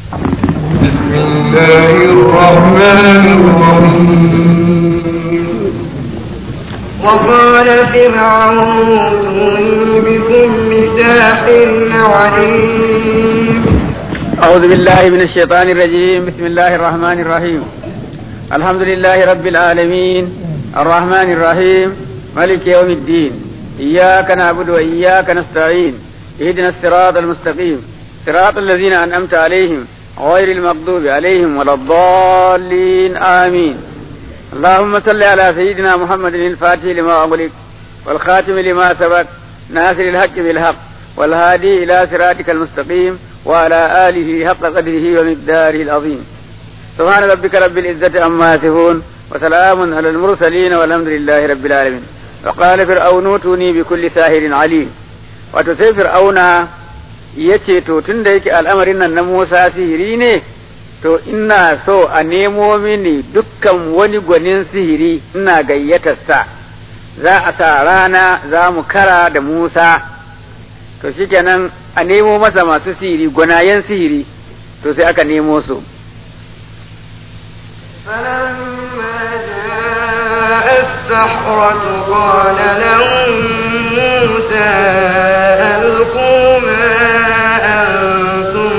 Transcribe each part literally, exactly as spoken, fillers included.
بسم الله الرحمن الرحيم وقال فرعون ائتوني بكل ساحر عليم. أعوذ بالله من الشيطان الرجيم. بسم الله الرحمن الرحيم. الحمد لله رب العالمين الرحمن الرحيم مالك يوم الدين إياك نعبد وإياك نستعين اهدنا الصراط المستقيم صراط الذين أنعمت عليهم غير المغضوب عليهم ولا الضالين آمين. اللهم صل على سيدنا محمد الفاتح لما أغلق والخاتم لما سبق ناصر الحق بالحق والهادي إلى صراطك المستقيم وعلى آله حق قدره ومقداره العظيم. سبحان ربك رب العزة عما يصفون وسلام على المرسلين والحمد لله رب العالمين. وقال فرعون ائتوني بكل ساحر عليم. wato sai fir'auna ya ce to tun da yake al'amarin nan na Musa sihiri ne to ina so a nemo mini dukkan wani gwanin sihiri ina gayyatarsa za a sa rana za mu kara da Musa to shikenan a nemo masa masu sihiri gwanayen sihiri to sai aka nemo su. فلما جاء السحرة قال لهم موسى ألقوا ما أنتم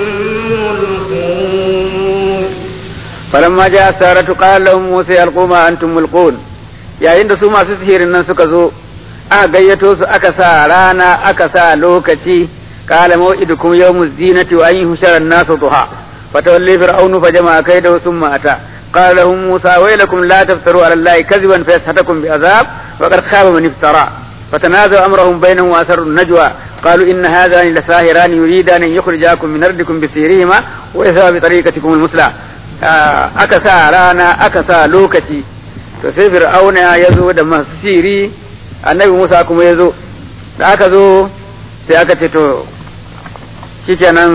ملقون. فلما جاء السحرة قال لهم موسى ألقوا ما أنتم ملقون. yayin da su masu sihirin nan suka zo aka gayyato su aka sa rana aka sa lokaci qala maw'idukum yawmuz zinati wa an yuhshara an-nasu duha fatawalli fir'aunu fajama'a kaydahu thumma ata قال لهم موسى ويلكم لا تفتروا على الله كذبا فيسحتكم بعذاب وقد خاب من افترى فتنازعوا امرهم بينهم واسروا النجوى قالوا ان هذان لساحران يريدان ان يخرجاكم من ارضكم بسحرهما ويذهبا بطريقتكم المثلى aka sa rana aka sa lokaci to sai fir'auna ya zo da masiri annabi Musa kuma ya zo da aka zo sai aka ce to shikenan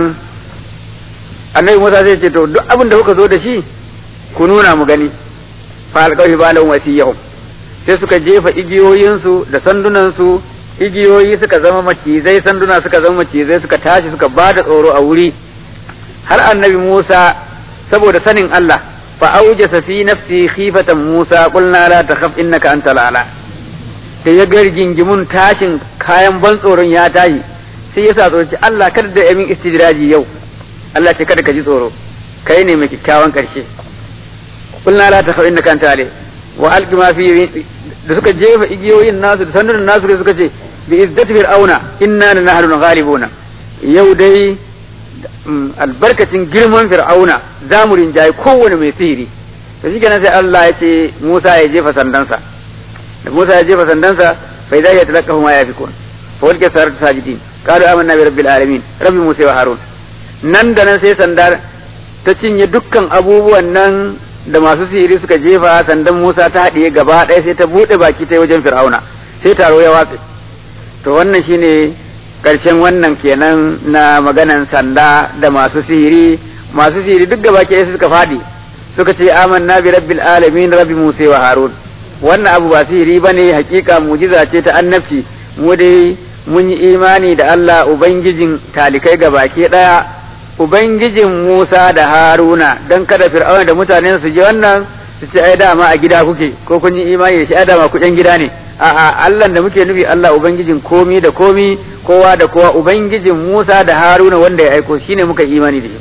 annabi Musa zai ce to duk abin da kuka zo da shi ku nuna mu gani fa alqawi balan wasiyahum sai suka jefa igiyoyinsu da sandunansu igiyoyi suka zama macizai sanduna suka zama macizai suka tashi suka bada tsoro a wuri har annabi Musa saboda sanin Allah fa aujasa fi nafsi khifatan Musa qulna la takhaf innaka antal ala sai ya ga gingimun tashin kayan ban tsoron ya tashi sai ya sa tsoro Allah kada da yamin istidraji yau Allah ce kada ka ji tsoro kai ne mai kikkiawan karshe قلنا لا تخف انك انت عليه والق ما في da suka jefa igiyoyin nasu da sandunan nasu da suka ce bi izzati fir'auna inna lanahnu ghalibuna yau dai albarkacin girman fir'auna zamu rinjaye kowane mai sihiri to shikenan sai Allah ya ce Musa ya jefa sandansa da Musa ya jefa sandansa fa idza yatalaqahu ma yafikun fa walqa saratu sajidin qalu amanna bi rabbil alamin rabbi Musa wa Harun nan da nan sai sandar ta cinye dukkan abubuwan nan da masu sihiri suka jefa sandan Musa ta haɗiye gaba ɗaya sai ta buɗe baki ta wajen Fir'auna sai taro ya watse to wannan shine ƙarshen wannan kenan na maganan sanda da masu sihiri masu sihiri duk gaba ɗaya suka faɗi suka ce amanna bi rabbil alamin rabbi Musa wa Harun wannan abu ba sihiri bane hakika mujiza ce ta annabci mu dai mun yi imani da Allah ubangijin talikai gabaki ɗaya Ubangijin Musa da Haruna don kada Fir'auna da mutanen su ji wannan su ce ai dama a gida kuke ko kun yi imani da shi ai dama ku ɗan gida ne a'a Allah da muke nufi Allah ubangijin komi da komi kowa da kowa ubangijin Musa da Haruna wanda ya aiko shine muka imani da shi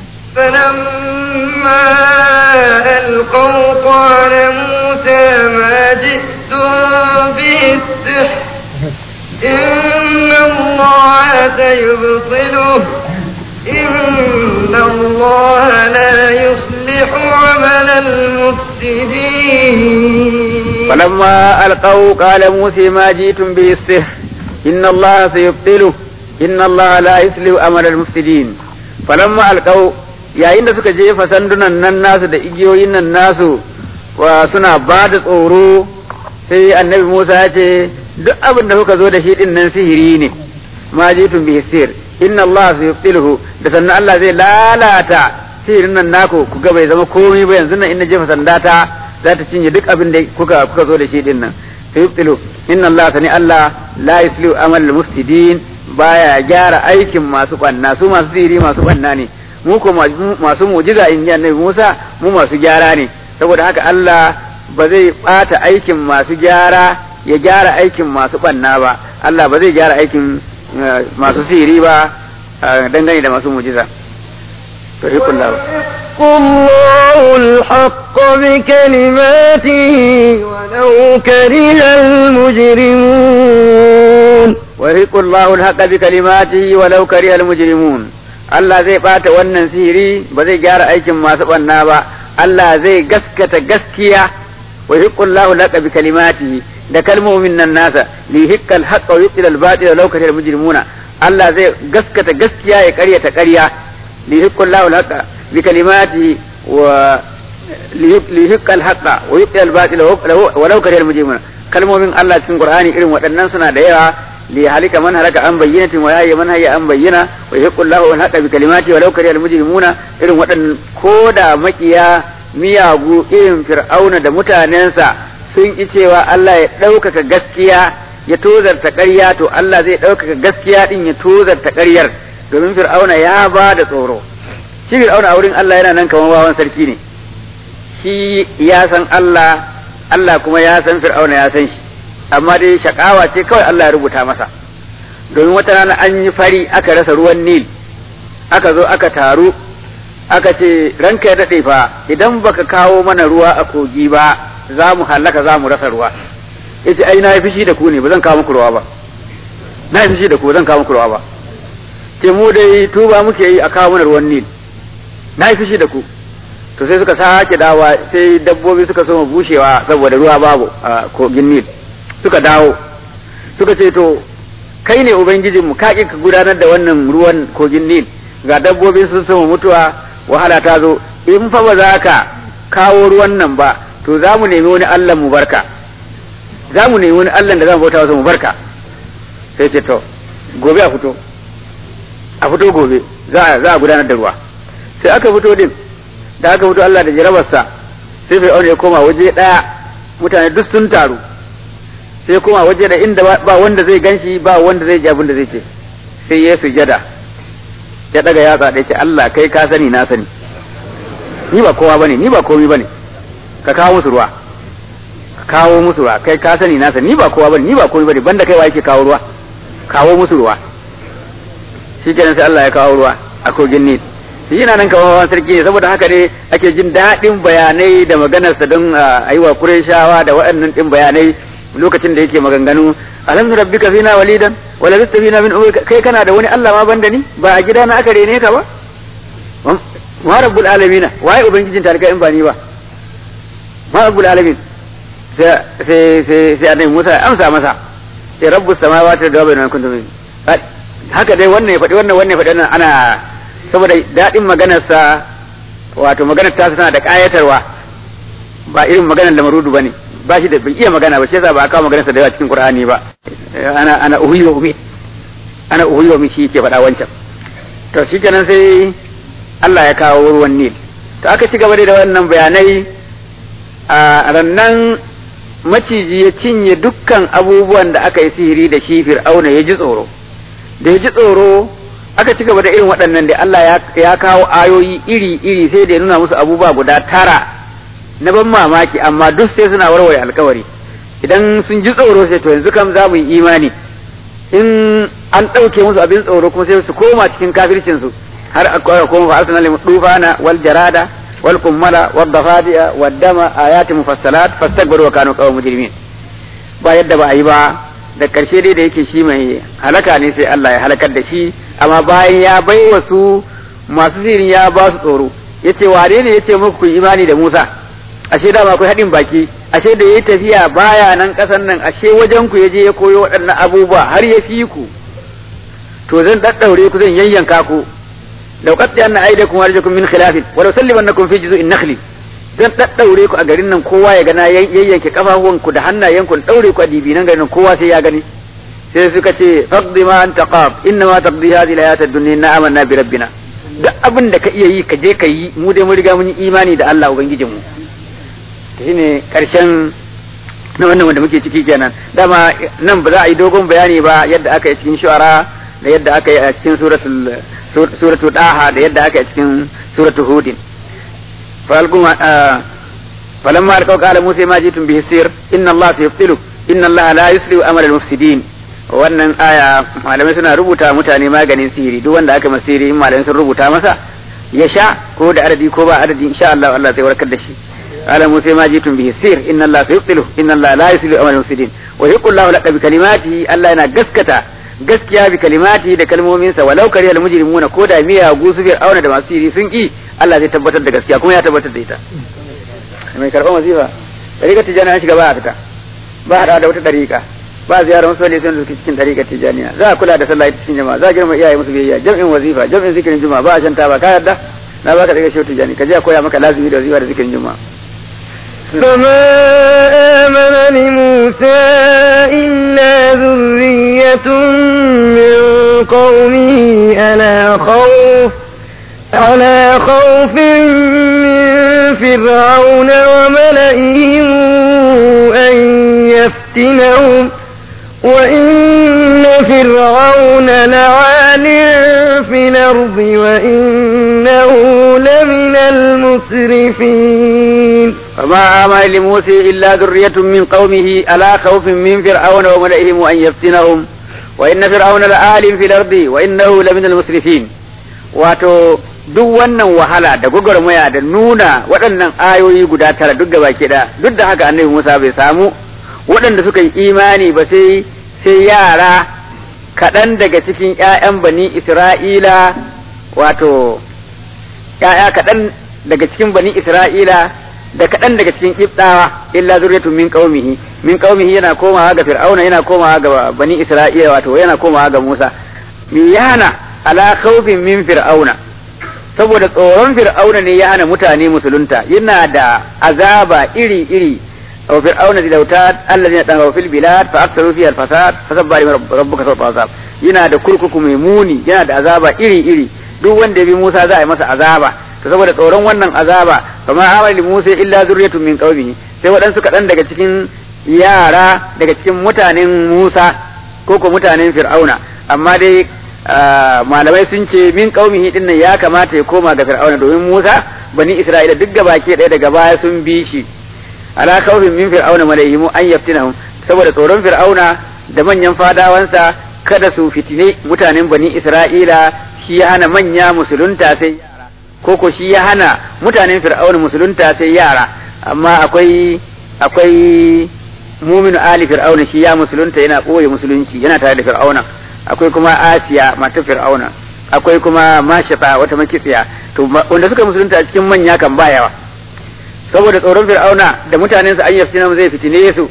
فلما ألقوا قال موسى ما جئتم به السحر إن الله سيبطله إن الله لا يصلح عمل المفسدين. فلما ألقوا قال موسى ما جئتم به السحر إن الله سيبطله إن الله لا يصلح عمل المفسدين. فلما ألقوا yayin da suka jefa sandunan nan nasu da igiyoyin nan nasu wa suna ba da tsoro sai annabi Musa ya ce duk abin da kuka zo da shi din nan sihiri ne ma jitum bi sir inna Allah sayubtiluhu da sannan Allah zai lalata sihirin nan naku ku ga bai zama komai ba yanzu nan in na jefa sandata za ta cinye duk abin da kuka kuka zo da shi din nan sayubtilu inna Allah sani Allah la yuslihu amal mufsidin baya gyara aikin masu banna su masu sihiri masu banna ne mu ko masu mu'jiza in ji annabi Musa mu masu gyara ne saboda haka Allah ba zai bata aikin masu gyara ya gyara aikin masu banna ba Allah ba zai gyara aikin masu sihiri ba dangane da masu mu'jiza to hikullahu الله الحق بكلماته ولو كره المجرمون ويحق الله الحق بكلماته ولو كره المجرمون Allah zai bata wannan sihiri ba zai gyara aikin masu banna ba Allah zai gaskata gaskiya wa yuqullahu laqa bi kalimatihi da kalmomin nan nasa li hiqqal haqq wa yuqil al batil law kana al mujrimuna Allah zai gaskata gaskiya ya ƙaryata ƙarya li hiqqallahu laqa bi kalimatihi wa li hiqqal haqq wa yuqil al batil wa law kana al mujrimuna kalmomin Allah cikin Qur'ani irin waɗannan suna da yawa li halika man halaka an bayyinatin wa yahya man hayya an bayyina wa yuqullahu al haqq bi kalimatihi wa law kana al mujrimuna irin waɗannan koda makiya miyagu irin fir'auna da mutanensa sun ki cewa Allah ya ɗaukaka gaskiya ya tozarta ƙarya to Allah zai ɗaukaka gaskiya ɗin ya tozarta ƙaryar domin fir'auna ya ba da tsoro shi fir'auna a wurin Allah yana nan kamar wawan sarki ne shi ya san Allah Allah kuma ya san fir'auna ya san shi amma dai shakawa ce kawai Allah ya rubuta masa domin wata rana an yi fari aka rasa ruwan Nil aka zo aka taru aka ce ranka ya daɗe fa idan baka kawo mana ruwa a kogi ba za mu hallaka za mu rasa ruwa yace ai na yi fushi da ku ne ba zan kawo muku ruwa ba na yi fushi da ku ba zan kawo muku ruwa ba ce mu dai tuba muke yi a kawo mana ruwan Nil na yi fushi da ku to sai suka sake dawa sai dabbobi suka so mu bushewa saboda ruwa babu a kogin Nil suka dawo suka ce to kai ne ubangijinmu ka ƙi ka gudanar da wannan ruwan kogin Nil ga dabbobi sun so mutuwa wahala ta zo in fa ba za ka kawo ruwan nan ba to za mu nemi wani Allah mu barka za mu nemi wani Allah da za mu bauta masa mu barka sai ce to gobe a fito a fito gobe za a za a gudanar da ruwa sai aka fito din da aka fito Allah da jarabarsa sai Fir'aun ya koma waje daya mutane duk sun taru sai koma waje da inda ba wanda zai ganshi ba wanda zai ji abin da zai ce sai ya sujada ya daga yatsa da ce Allah kai ka sani na sani ni ba kowa bane ni ba komai bane ka kawo musu ruwa ka kawo musu ruwa kai ka sani na sani ni ba kowa bane ni ba komai bane banda kai wa yake kawo ruwa kawo musu ruwa shikenan sai Allah ya kawo ruwa a kogin Nil shi yana nan kamar wawan sarki ne saboda haka ne ake jin daɗin bayanai da maganarsa don a yi wa Qurayshawa da waɗannan ɗin bayanai lokacin da yake maganganu alam rabbika fina walidan wala bista fina min umrika kai kana da wani Allah ma banda ni ba a gida na aka rene ka ba ma rabbul alamin waye ubangijin talaka in ba ni ba ma rabbul alamin sai sai sai sai annabi Musa amsa masa sai rabbus samawati da bayyana kuntum haka dai wannan ya faɗi wannan wannan ya faɗi wannan ana saboda dadin maganar sa wato maganar ta tana da kayatarwa ba irin maganar da marudu bane ba shi da bai iya magana ba sai yasa ba a kawo maganarsa da yawa cikin Qur'ani ba ana ana uhuyi wa umi ana uhuyi wa umi shi yake faɗa wancan to shikenan sai Allah ya kawo ruwan Nil to aka ci gaba da wannan bayanai a rannan maciji ya cinye dukkan abubuwan da aka yi sihiri da shi Fir'auna ya ji tsoro da ya ji tsoro aka ci gaba da irin waɗannan da Allah ya kawo ayoyi iri iri sai da ya nuna musu abubuwa guda tara na ban mamaki amma duk sai suna warware alkawari idan sun ji tsoro sai to yanzu kam za mu yi imani in an ɗauke musu abin tsoro kuma sai su koma cikin kafircin su har akwai kuma fa arsalna lil dufana wal jarada wal kummala wad dafadi'a wad dama ayatin mufassalat fastakbaru wa kanu qawman mujrimin ba yadda ba a yi ba da karshe dai da yake shi mai halaka ne sai Allah ya halakar da shi amma bayan ya baiwa su masu sirin ya ba su tsoro yace wane ne yace muku imani da Musa ashe da ba ku haɗin baki ashe da yayi tafiya baya nan ƙasan nan ashe wajen ku yaje ya koyo waɗannan abubuwa har ya fi ku to zan daddaure ku zan yayyanka ku law qad anna aydakum warjakum min khilafin wa law sallibannakum fi juzu'in nakhli zan daddaure ku a garin nan kowa ya gana yayyanke kafafuwan ku da hannayen ku daure ku a dibinan garin kowa sai ya gani sai suka ce faqdi ma anta qab inna ma taqdi hadhihi al-hayat ad-dunya inna amanna bi rabbina duk abin da ka iya yi ka je ka yi mu dai mun riga mun yi imani da Allah ubangijinmu shine karshen na wannan wanda muke ciki kenan dama nan ba za a yi dogon bayani ba yadda aka yi cikin shu'ara da yadda aka yi a cikin suratul suratu daha da yadda aka yi cikin suratu hudin falamma alqaw qala musa ma jitum bihi sir inna allaha sayaftilu inna allaha la yuslihu amal al-mufsidin wannan aya malamai suna rubuta mutane maganin sihiri duk wanda aka masiri in malamai sun rubuta masa ya sha ko da adadi ko ba adadi insha Allah Allah zai warkar da shi qala musa ma jitum bihi sir inna allaha sayaftilu inna allaha la yuslihu amal al-mufsidin wa yaqulu laka bi kalimatihi Allah yana gaskata gaskiya bi kalimati da kalmominsa walau kariyal mujrimuna ko da miya gusu bir auna da masu siri sun ki Allah zai tabbatar da gaskiya kuma ya tabbatar da ita mai karban wazifa dariƙar tijaniya shiga ba a fita ba hada da wata dariƙa ba ziyarar wasu wali sun zuki cikin dariƙar tijaniya za a kula da sallah cikin jama'a za a girma iyaye musu biyayya jam'in wazifa jam'in zikirin juma'a ba a shanta ba ka yarda na baka daga shehu tijani ka je a koya maka lazimi da wazifa da zikirin juma'a فما آمن لموسى إلا ذرية من قومه على خوف على خوف من فرعون وملئهم أن يفتنهم وإن فرعون لعال في الأرض وإنه لمن المسرفين فما آمن لموسى إلا ذرية من قومه على خوف من فرعون وملئهم أن يفتنهم وإن فرعون لعال في الأرض وإنه لمن المسرفين wato duk wannan wahala da gwagwarmaya da nuna waɗannan ayoyi guda tara duk gaba ke da duk da haka annabi Musa bai samu waɗanda suka yi imani ba sai sai yara kaɗan daga cikin ƴaƴan bani Isra'ila wato ƴaƴa kaɗan daga cikin bani Isra'ila da kaɗan daga cikin Kibtawa illa zurriyatun min qaumihi min qaumihi yana komawa ga Fir'auna yana komawa ga bani Isra'ila wato yana komawa ga Musa me yana ala khawfin min Fir'auna saboda tsoron Fir'auna ne ya hana mutane musulunta yana da azaba iri iri aw fir'auna dilautat alladhina taghaw fil bilad fa aktharu fiha al-fasad fasabba li rabbuka sawta azab yana da kurkuku mai muni yana da azaba iri iri duk wanda ya bi Musa za a yi masa azaba to saboda tsoron wannan azaba fa ma amali Musa illa zurriyatun min qaumihi sai waɗansu kaɗan daga cikin yara daga cikin mutanen Musa ko ko mutanen Fir'auna amma dai malamai sun ce min qaumihi din nan ya kamata ya koma ga Fir'auna domin Musa bani Isra'ila duk gabaki ɗaya daga baya sun bi shi ala khawfin min fir'auna malaihimu an yaftinahum saboda tsoron fir'auna da manyan fadawansa kada su fitine mutanen bani Isra'ila shi ya hana manya musulunta sai yara koko shi ya hana mutanen fir'auna musulunta sai yara amma akwai akwai mu'minu ali fir'auna shi ya musulunta yana boye musulunci yana tare da fir'auna akwai kuma Asiya matar fir'auna akwai kuma Mashata wata makitsiya to wanda suka musulunta a cikin manya kan ba yawa saboda tsoron fir'auna da mutanensa an yaftina zai fitine su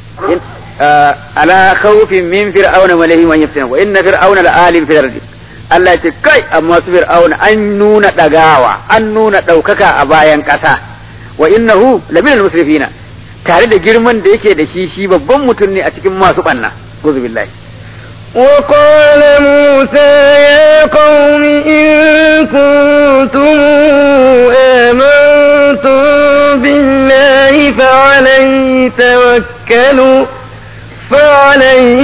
ala khawfin min fir'auna malahi man yaftina wa inna fir'auna la'alim fil ardi Allah ya ce kai amma su fir'auna an nuna dagawa an nuna daukaka a bayan kasa wa innahu laminal musrifina tare da girman da yake da shi shi babban mutum ne a cikin masu banna uzu billahi وقال موسى يا قوم إن كنتم آمنتم بالله فعليه توكلوا فعليه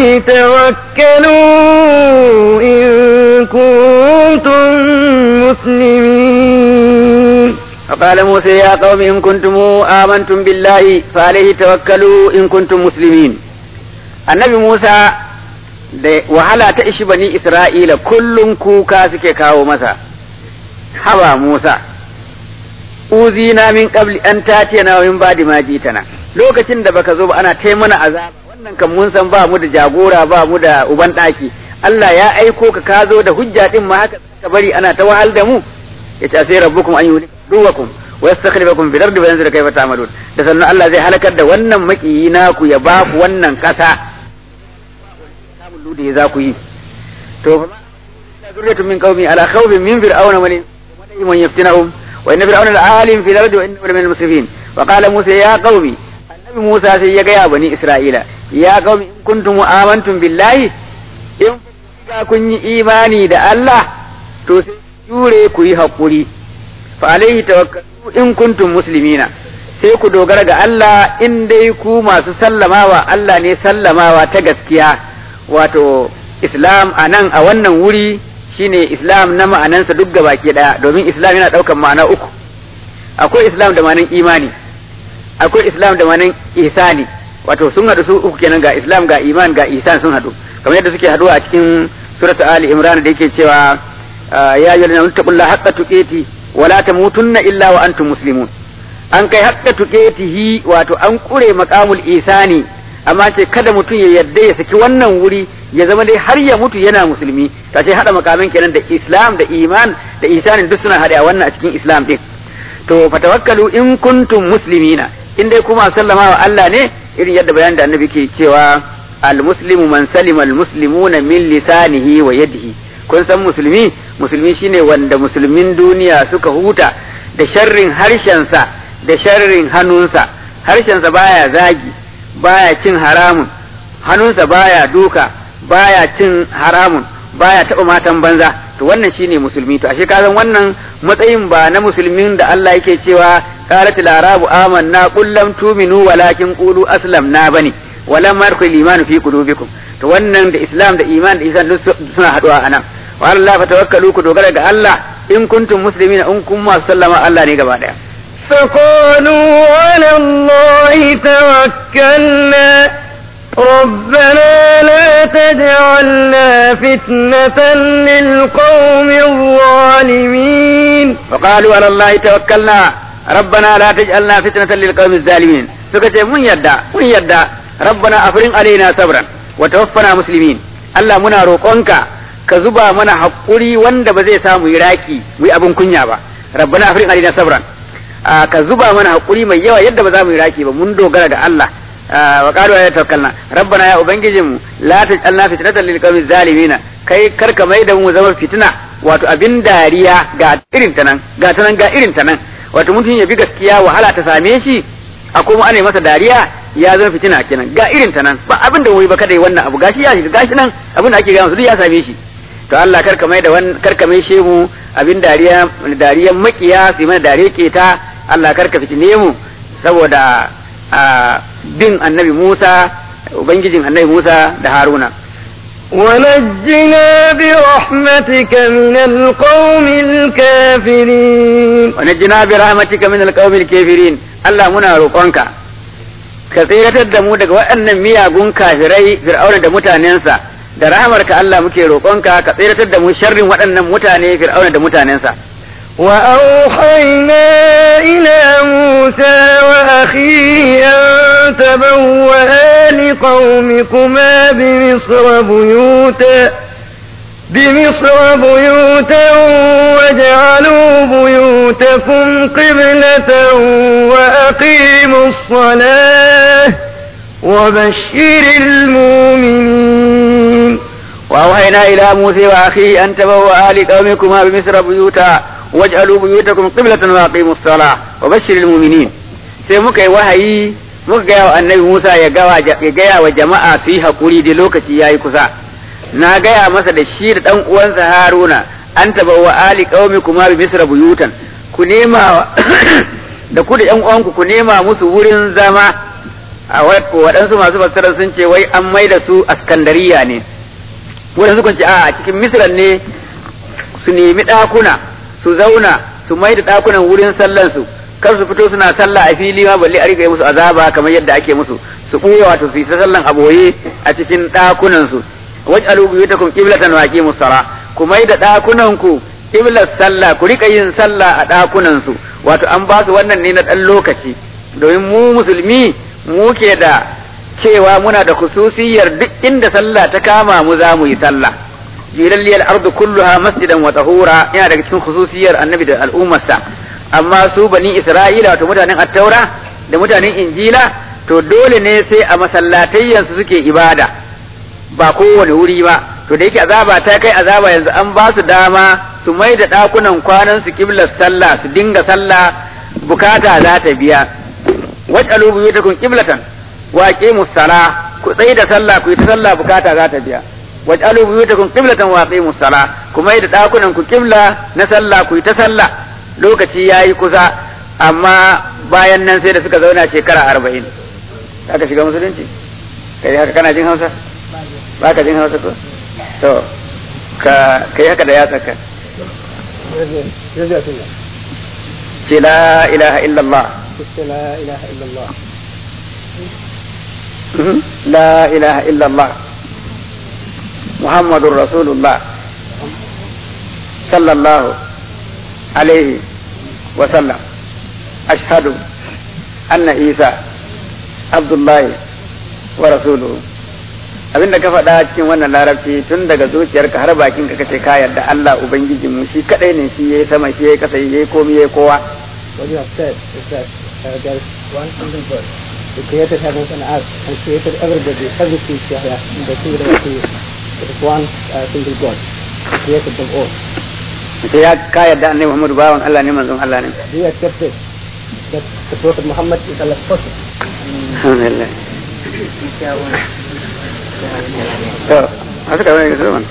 توكلوا إن كنتم مسلمين فقال موسى يا قوم إن كنتم آمنتم بالله فعليه توكلوا إن كنتم مسلمين النبي موسى da wahala ta ishi bani Isra'ila kullum kuka suke kawo masa haba Musa uzina min qabli an tatiyana wa min ba'di ma jitana lokacin da baka zo ba ana tai mana azaba wannan kan mun san ba mu da jagora ba mu da uban daki Allah ya aiko ka ka zo da hujja din ma haka ka bari ana ta wahal da mu yace sai rabbukum an yuhlikum wa yastakhlifakum fil ardi wa yanzur kayfa ta'malun da sannan Allah zai halakar da wannan makiyi naku ya ba ku wannan kasa da za ku yi to fa zurriyatun min qaumi ala khawfin min fir'auna wa man yaftinahum wa inna fir'auna la'alim fil ardi wa innahu min al-musrifin wa qala musa ya qaumi annabi musa sai ya ga ya bani isra'ila ya qaumi in kuntum amantum billahi in ga kun yi imani da Allah to sai jure ku yi hakuri fa alaihi tawakkalu in kuntum muslimina sai ku dogara ga Allah in dai ku masu sallamawa Allah ne sallamawa ta gaskiya wato islam a nan a wannan wuri shine islam na ma'anansa duk gabaki daya domin islam yana daukan ma'ana uku akwai islam da ma'anan imani akwai islam da ma'anan ihsani wato sun hadu su uku kenan ga islam ga iman ga ihsan sun hadu kamar yadda suke haduwa a cikin suratu ali imran da yake cewa ya ayyuhallazina taqullaha haqqa tuqati wa la tamutunna illa wa antum muslimun an kai haqqa tuqatihi wato an kure maqamul ihsani amma ce kada mutum ya yarda ya saki wannan wuri ya zama dai har ya mutu yana musulmi ta ce hada makamin kenan da islam da iman da ihsanin duk suna hada wannan a cikin islam din to fatawakkalu in kuntum muslimina in dai kuma sallama wa Allah ne irin yadda bayanin da annabi ke cewa al muslimu man salima al muslimuna min lisanihi wa yadihi kun san musulmi musulmi shine wanda musulmin duniya suka huta da sharrin harshensa da sharrin hannunsa harshensa baya zagi baya cin haramun hannunsa baya duka baya cin haramun baya taɓa matan banza to wannan shine musulmi to ashe kazan wannan matsayin ba na musulmin da Allah yake cewa qalatil arabu amanna qul lam tu'minu walakin qulu aslamna bane walam yarkhul iman fi qulubikum to wannan da islam da iman da isan suna haduwa anan wa Allah fa tawakkalu ku dogara ga Allah in kuntum muslimina in kun ma sallama Allah ne gaba daya فقالوا على الله توكلنا ربنا لا تجعلنا فتنة للقوم الظالمين فقالوا على الله توكلنا ربنا لا تجعلنا فتنة للقوم الظالمين سكت من يدا من يدا ربنا أفرغ علينا صبرا وتوفنا مسلمين الله منا روقونك كزبا منا حقوري وند بزي سامو يراكي وي أبن كنيا با ربنا أفرغ علينا صبرا ka zuba mana hakuri mai yawa yadda ba za mu yi raki ba mun dogara ga Allah wa qalu ya tawakkalna rabbana ya ubangijinmu la taj'alna fitnatan lil qawmi zalimina kai karka mai da mu zama fitina wato abin dariya ga irin ta nan ga ta nan ga irin ta nan wato mutum ya bi gaskiya wahala ta same shi a kuma ana masa dariya ya zama fitina kenan ga irin ta nan ba abin da wai ba kada yi wannan abu gashi ya shi gashi nan abin da ake ga musu duk ya same shi to Allah karka mai da wannan karka mai shemu abin dariya dariyan makiya su mai dariya ke ta Allah karka fitine mu saboda bin annabi Musa ubangijin annabi Musa da Haruna ونجنا برحمتك من القوم الكافرين ونجنا برحمتك من القوم الكافرين الله منا roƙonka ka tsiratar da mu daga waɗannan miyagun kafirai fir'auna da mutanensa da rahamarka Allah muke roƙonka ka tsiratar da mu sharrin waɗannan mutane fir'auna da mutanensa وأوحينا إلى موسى وأخيه أن تبوأ لقومكما بمصر بيوتا بمصر بيوتا واجعلوا بيوتكم قبلة وأقيموا الصلاة وبشر المؤمنين وأوحينا إلى موسى وأخيه أن تبوأ لقومكما بمصر بيوتا واجعلوا بيوتكم قبلة وأقيموا الصلاة وبشر المؤمنين sai muka yi wahayi muka gaya wa annabi Musa ya gaya wa jama'a su yi haƙuri da lokaci ya yi kusa na gaya masa da shi da ɗan uwansa Haruna an taba wa ali qaumi kuma bi misra buyutan ku nema da ku da ƴan uwanku ku nema musu wurin zama a waɗansu masu fassara sun ce wai an maida su askandariya ne waɗansu kun ce a cikin misra ne su nemi ɗakuna su zauna su mai da ɗakunan wurin sallansu kar su fito suna sallah a fili ma balle a riga musu azaba kamar yadda ake musu su ɓuya wato su yi ta sallan a boye a cikin ɗakunan su waj'alu buyutakum qiblatan wa aqimus sala ku mai da ɗakunan ku qiblat sallah ku rika yin sallah a ɗakunan su wato an ba su wannan ne na ɗan lokaci domin mu musulmi mu ke da cewa muna da khususiyar duk inda sallah ta kama mu za mu yi sallah jilalliyar ardu kulluha masjidan wa tahura yana daga cikin khususiyar annabi da al'ummarsa amma su bani isra'ila wato mutanen attaura da mutanen injila to dole ne sai a masallatayyan su suke ibada ba kowane wuri ba to da yake azaba ta kai azaba yanzu an ba su dama su mai da dakunan kwanan su kiblar sallah su dinga sallah bukata za ta biya waj'alu buyutakum qiblatan wa aqimus sala ku tsai da sallah ku yi ta sallah bukata za ta biya waj'alu buyutakum qiblatan wa aqimus sala kuma da dakunan ku qibla na sallah ku ta sallah lokaci yayi kusa amma bayan nan sai da suka zauna shekara arba'in aka shiga musulunci kai haka kana jin Hausa ba ka jin Hausa ko to ka kai haka da yatsa ka ce la ilaha illallah la ilaha illallah la ilaha illallah muhammadur rasulullah sallallahu alaihi wa sallam ashhadu anna isa abdullahi wa rasuluhu. Abinda ka faɗa cikin wannan larabci tun daga zuciyarka har bakin ka kace ka yarda Allah ubangiji mu shi kadai ne, shi yayi sama shi yayi kasa yayi komai yayi kowa. What you have said is that uh, there is one single God who created heavens and earth and created everybody, every creature here in the kingdom of He. It is one uh, single God who created them all. Sai ya ka yarda Annabi Muhammad bawan Allah ne, manzon Allah ne. Do you accept it that the Prophet Muhammad is Allah's prophet? Alhamdulillah. To, haka kawai ga zaman.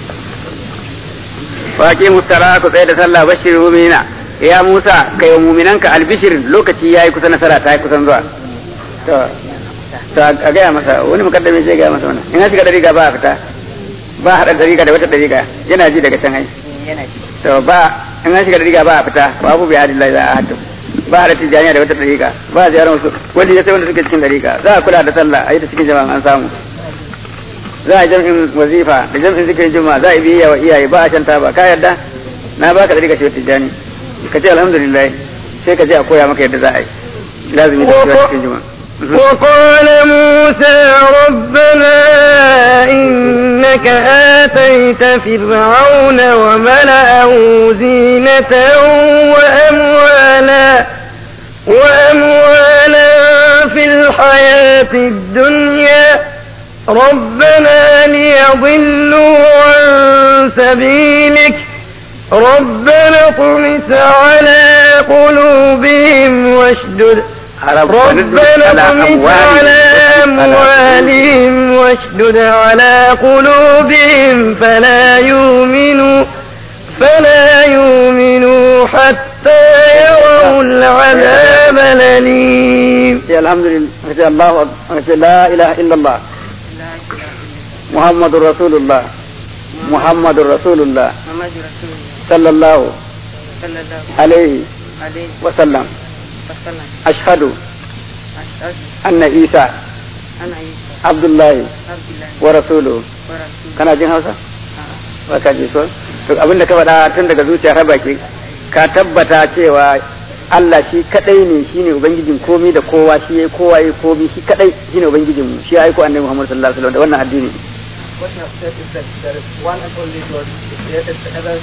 Waqi mustara ku tsaye da sallah bashir mu'mina. Ya Musa kai mu'minanka albishir lokaci yayi kusa nasara ta yi kusan zuwa. To, to a ga masa wani mukaddami sai ga masa wannan. In shiga dariga ba a fita. Ba hada dariga da wata dariga. Yana ji daga can ai. Yana ji. To ba in shiga dariga ba a fita. Babu bi hadillahi za a hadu. Ba da tijaniya da wata dariga. Ba ziyarar wasu wanda ya sai wanda suke cikin dariga. Za a kula da sallah a yi ta cikin jama'a an samu. Za a jam'in wazifa da jam'in zikirin juma'a za a biya wa iyaye ba a canta ba ka yarda na baka da riga ce tijani ka ce alhamdulillah sai ka je a koya maka yadda za a yi lazimi da cikin juma'a. وقال موسى ربنا إنك آتيت فرعون وملأه زينة وأموالا وأموالا في الحياة الدنيا ربنا ليضلوا عن سبيلك ربنا اطمس على قلوبهم واشدد ربنا اطمس على أموالهم واشدد على قلوبهم فلا يؤمنوا فلا يؤمنوا حتى يروا العذاب الأليم. الحمد لله الله أكبر لا إله إلا الله محمد رسول الله محمد رسول الله صلى الله عليه وسلم أشهد أن عيسى عبد الله ورسوله. kana jin Hausa ba ka ji so to abinda ka faɗa tun daga zuciya har baki ka tabbata cewa Allah shi kadai ne shine ubangijin komai da kowa shi yayi kowa yayi komai shi kadai shine ubangijin mu shi ya aiko annabi Muhammad sallallahu alaihi wasallam da wannan addini. What you have said is that there is one and only God who created the heavens.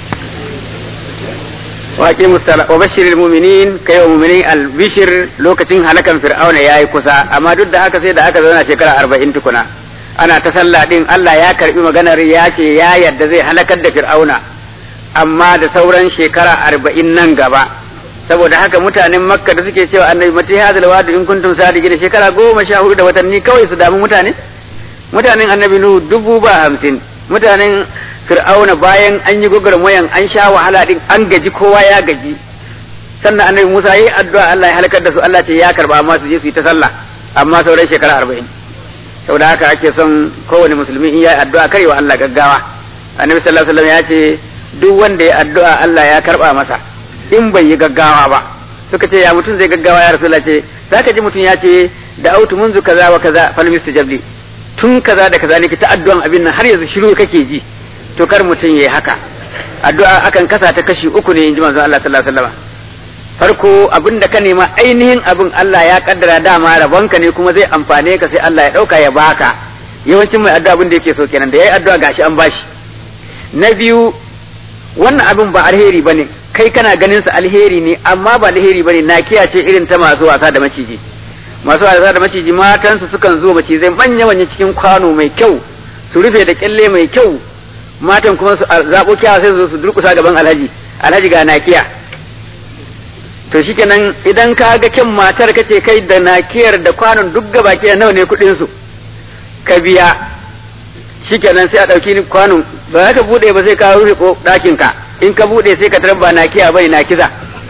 Wa aqimus salata wa bashiril mu'minin kai wa mu'minin albishir lokacin halakan fir'auna yayi kusa amma duk da haka sai da aka zauna shekara arba'in tukuna ana ta sallah din Allah ya karbi maganar ya ce ya yarda zai halakar da fir'auna amma da sauran shekara arba'in nan gaba saboda haka mutanen makka da suke cewa annabi mati hadal wadi in kuntum sadiqin shekara goma sha hudu da watanni kawai su damu mutane mutanen annabi nu dubu ba hamsin mutanen fir'auna bayan an yi gwagwarmayan an sha wahala din an gaji kowa ya gaji sannan annabi musa yayi addu'a Allah ya halakar da su Allah ce ya karba amma su je su yi ta sallah amma sauran shekara arba'in saboda haka ake son kowane musulmi in yayi addu'a kai wa Allah gaggawa annabi sallallahu alaihi wasallam ya ce duk wanda ya addu'a Allah ya karba masa in bai yi gaggawa ba suka ce ya mutum zai gaggawa ya rasulullah ce zaka ji mutum ya ce da autu munzu kaza wa kaza fal mistajabli tun kaza da kaza ne ta addu'an abin nan har yanzu shiru kake ji to kar mutum yayi haka addu'a akan kasa ta kashi uku ne inji manzon Allah sallallahu alaihi wasallam farko abin da ka nema ainihin abin Allah ya kaddara dama rabonka ne kuma zai amfane ka sai Allah ya dauka ya baka yawancin mai addu'a abin da yake so kenan da yayi addu'a gashi an bashi na biyu wannan abin ba alheri bane kai kana ganin sa alheri ne amma ba alheri bane na kiyace irin ta masu wasa da maciji masu wasa da maciji matan su sukan zo macizai manya manya cikin kwano mai kyau su rufe da kyalle mai kyau matan kuma su zabo kiyawa sai su durkusa gaban alhaji alhaji ga nakiya to shikenan idan ka ga kin matar kace kai da nakiyar da kwanon duk gaba ke nawa ne kudin su ka biya shikenan sai a dauki kwanon ba ka bude ba sai ka rufe ko dakin ka in ka bude sai ka tarba nakiya bai nakiza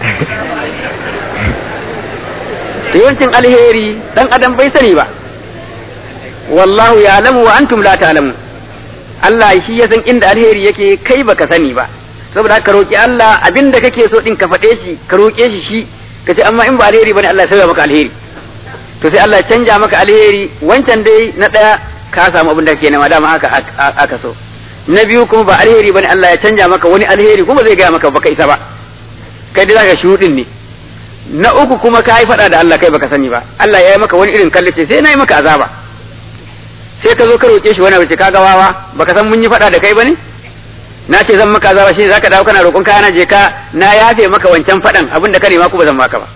yawancin alheri dan adam bai sani ba wallahu ya'lamu wa antum la ta'lamun Allah shi ya san inda alheri yake kai baka sani ba saboda haka roki Allah abinda kake so din ka faɗe shi ka roke shi shi kace amma in ba alheri bane Allah ya sauya maka alheri to sai Allah ya canja maka alheri wancan dai na daya ka samu abin da kake nema dama haka aka so na biyu kuma ba alheri bane Allah ya canja maka wani alheri kuma zai gaya maka baka isa ba kai dai zaka shudin ne na uku kuma ka yi faɗa da Allah kai baka sani ba Allah ya yi maka wani irin kallace sai na yi maka azaba sai ka zo ka roƙe shi wani abu ce ka ga wawa baka san mun yi faɗa da kai bane na ce zan maka azaba shi zaka dawo kana roƙon kayana je ka na yafe maka wancan faɗan abin da ka nema ku ba zan maka ba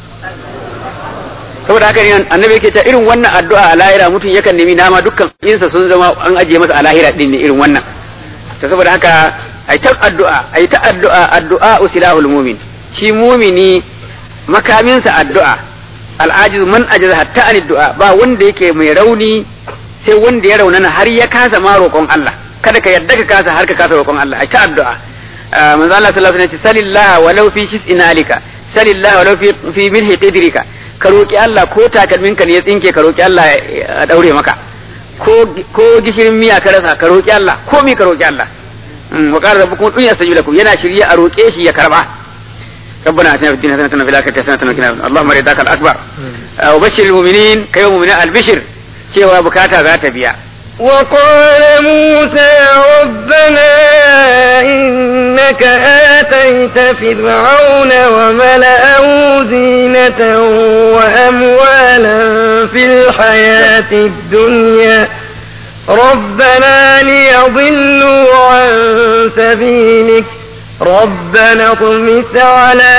saboda haka ne annabi yake cewa irin wannan addu'a a lahira mutum yakan nemi nama dukkan insa sun zama an ajiye masa a lahira din ne irin wannan to saboda haka ai ta addu'a ai ta addu'a addu'a usilahul mu'min shi mu'mini makaminsa addu'a al'ajiz man ajaza hatta an addu'a ba wanda yake mai rauni sai wanda ya raunana har ya kasa ma roƙon Allah kada ka yadda ka kasa har ka kasa roƙon Allah ai ta addu'a manzo Allah sallallahu alaihi wasallam sallallahu walau fi shis'inalika sallallahu walau fi fi milhi qidrika ka roƙi Allah ko takalmin ka ne ya tsinke ka roƙi Allah ya daure maka ko ko gishirin miya ka rasa ka roƙi Allah ko mi ka roƙi Allah wa qala rabbukum dunya sajudakum yana shirye a roƙe shi ya karba ربنا اتنا في الدنيا حسنة وفي الآخرة حسنة وقنا عذاب النار اللهم رضاك الأكبر وبشر المؤمنين كيوم من البشر cewa bukata za ta biya وقال موسى ربنا إنك آتيت فرعون وملأه زينة وأموالا في الحياة الدنيا ربنا ليضلوا عن سبيلك ربنا اطمس على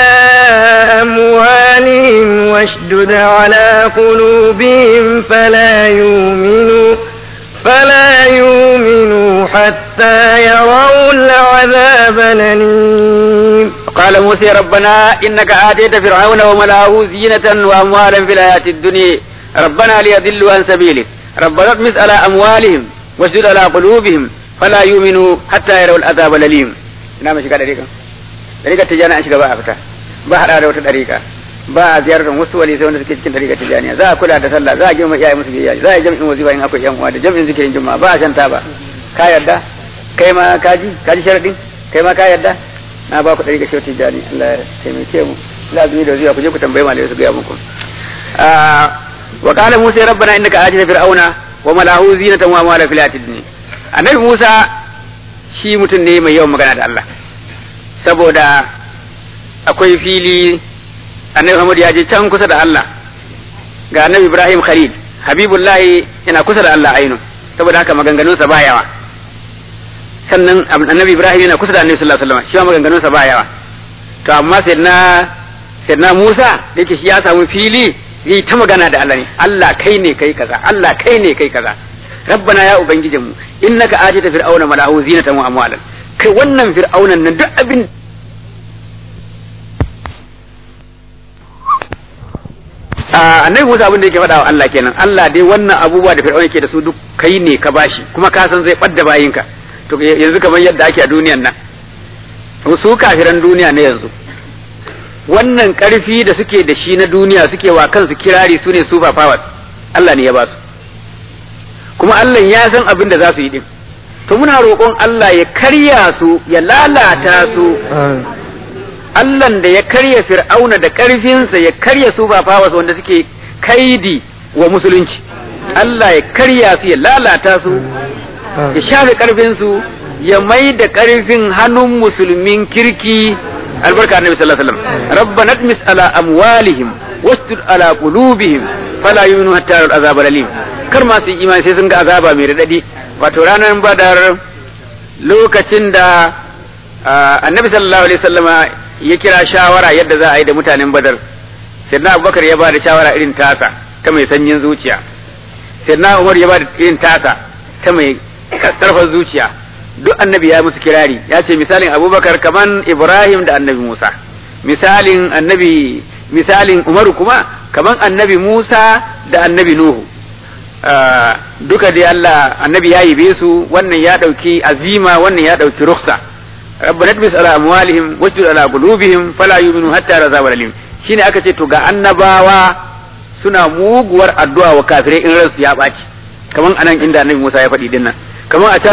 أموالهم واشدد على قلوبهم فلا يؤمنوا فلا يؤمنوا حتى يروا العذاب الأليم. قال موسى ربنا إنك آتيت فرعون وملأه زينة وأموالا في الحياة الدنيا ربنا ليضلوا عن سبيلك ربنا اطمس على أموالهم واشدد على قلوبهم فلا يؤمنوا حتى يروا العذاب الأليم. ina mai shiga dariƙa dariƙar tijjani an shiga ba a fita ba haɗa da wata dariƙa ba a ziyarar wasu wali sai wanda suke cikin dariƙar tijjaniya za a kula da sallah za a girma iyaye musu biyayya za a yi jam'in wazifa in akwai yan uwa da jam'in zikirin juma'a ba a shanta ba ka yarda kai ma kaji kaji sharadin kai ma ka yarda na ba ku dariƙar shehu tijjani Allah ya taimake mu lazumi da wazifa ku je ku tambaye malai su ga muku wa qala musa rabbana innaka atita fir'auna wa malahu zinatan wa amwala fil hayatid dunya annabi musa shi mutum ne mai yawan magana da Allah saboda akwai fili annabi Muhammad ya je can kusa da Allah ga annabi Ibrahim Khalil Habibullahi yana kusa da Allah ainu saboda haka maganganunsa ba yawa sannan annabi Ibrahim yana kusa da annabi sallallahu alaihi wasallam shi ma maganganunsa ba yawa to amma sayyidina sayyidina Musa da yake shi ya samu fili yi ta magana da Allah ne Allah kai ne kai kaza Allah kai ne kai kaza rabbana ya ubangijinmu innaka atita fir'auna malahu zinatan wa amwalan kai wannan fir'aunan nan duk abin annabi Musa abin da yake faɗa wa Allah kenan Allah dai wannan abubuwa da fir'auna ke da su duk kai ne ka bashi kuma ka san zai ɓadda bayinka to yanzu kamar yadda ake a duniyan nan su kafiran duniya na yanzu wannan ƙarfi da suke da shi na duniya suke wa kansu kirari su ne super powers Allah ne ya ba su kuma Allah ya san abin da za su yi din to muna roƙon Allah ya karya su ya lalata su Allahn da ya karya fir'auna da ƙarfinsa ya karya su ba fawas wanda suke kaidi wa musulunci Allah ya karya su ya lalata su ya shafe ƙarfinsu ya mai da ƙarfin hannun musulmin kirki albarka annabi sallallahu alaihi wasallam rabbana tmis ala amwalihim wastud ala qulubihim fala yu'minu hatta yara azab alim kar ma su imani sai sun ga azaba mai radadi wato ranar badar lokacin da annabi sallallahu alaihi wasallama ya kira shawara yadda za a yi da mutanen badar sayyidina abubakar ya ba da shawara irin tasa ta mai sanyin zuciya sayyidina umar ya ba da irin tasa ta mai karfar zuciya duk annabi ya musu kirari ya ce misalin abubakar kaman ibrahim da annabi musa misalin annabi misalin umaru kuma kaman annabi musa da annabi nuhu duka dai Allah annabi ya yi su wannan ya dauki azima wannan ya dauki rukhsa rabbana tmis ala amwalihim wasjud ala qulubihim fala yu'minu hatta razaba alim shine aka ce to ga annabawa suna muguwar addu'a wa kafirai in ransu ya baci kaman anan inda annabi Musa ya faɗi dinnan kaman a can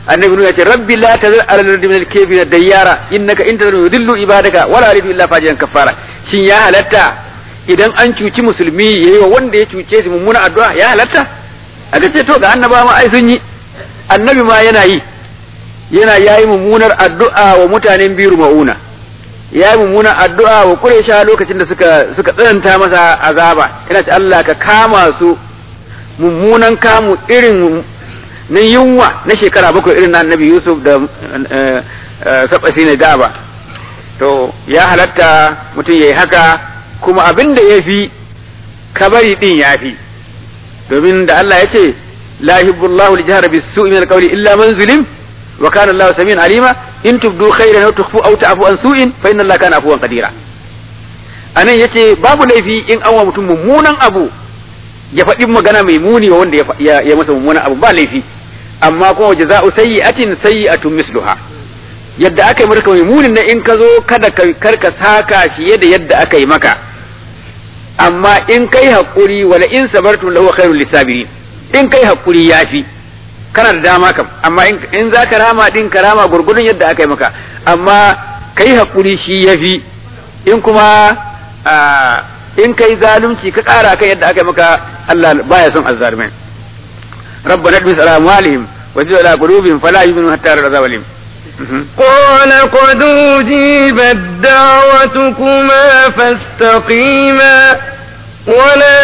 annabi nuhu ya ce rabbi la tazar ala al-ardi min al-kafirin dayyara innaka in tazar yudillu ibadaka wala yalidu illa fajiran kafara. Shin ya halatta idan an cuci musulmi yayi wa wanda ya cuce shi mummuna addu'a, ya halatta? Aka ce to ga annaba ma ai sun yi, annabi ma yana yi, yana yayi mummunar addu'a wa mutanen biru mauna, yayi mummunar addu'a wa Quraysha lokacin da suka suka tsananta masa azaba, yana ce Allah ka kama su mummunan kamu irin na yunwa na shekara bakwai irin na annabi Yusuf da sabasi ne gaba. To ya halatta mutum yayi haka, kuma abin da yafi kabari din yafi, domin da Allah ya ce la yuhibbullahu al-jahra bis-su'i min al-qawli illa man zulim wa kana Allahu samian alima in tubdu khayran aw tukhfu aw ta'fu an su'in fa inna Allaha kana afuwan qadira. Anan yace babu laifi in an wa mutum mummunan abu ya faɗi magana mai muni wa wanda ya ya masa mummunan abu, ba laifi, amma kuma jaza'u sayyi'atin sayyi'atun misluha. Yadda aka yi maka mai munin na in ka zo kada ka karka saka fiye da yadda aka yi maka, amma in kai haƙuri wala in sabartum lahu khairul lisabirin, in kai haƙuri yafi, kana da dama kam, amma in in za ka rama din ka rama gurgudun yadda aka yi maka, amma kai haƙuri shi yafi. In kuma in kai zalunci ka ƙara kai yadda aka yi maka, Allah baya son azzalimin. rabbana admis ala amwalihim wa jil ala qulubihim fala yu'minu hatta yara zawalihim. قال قد أجيبت دعوتكما فاستقيما ولا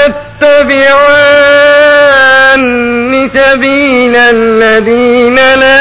تتبعان سبيل الذين لا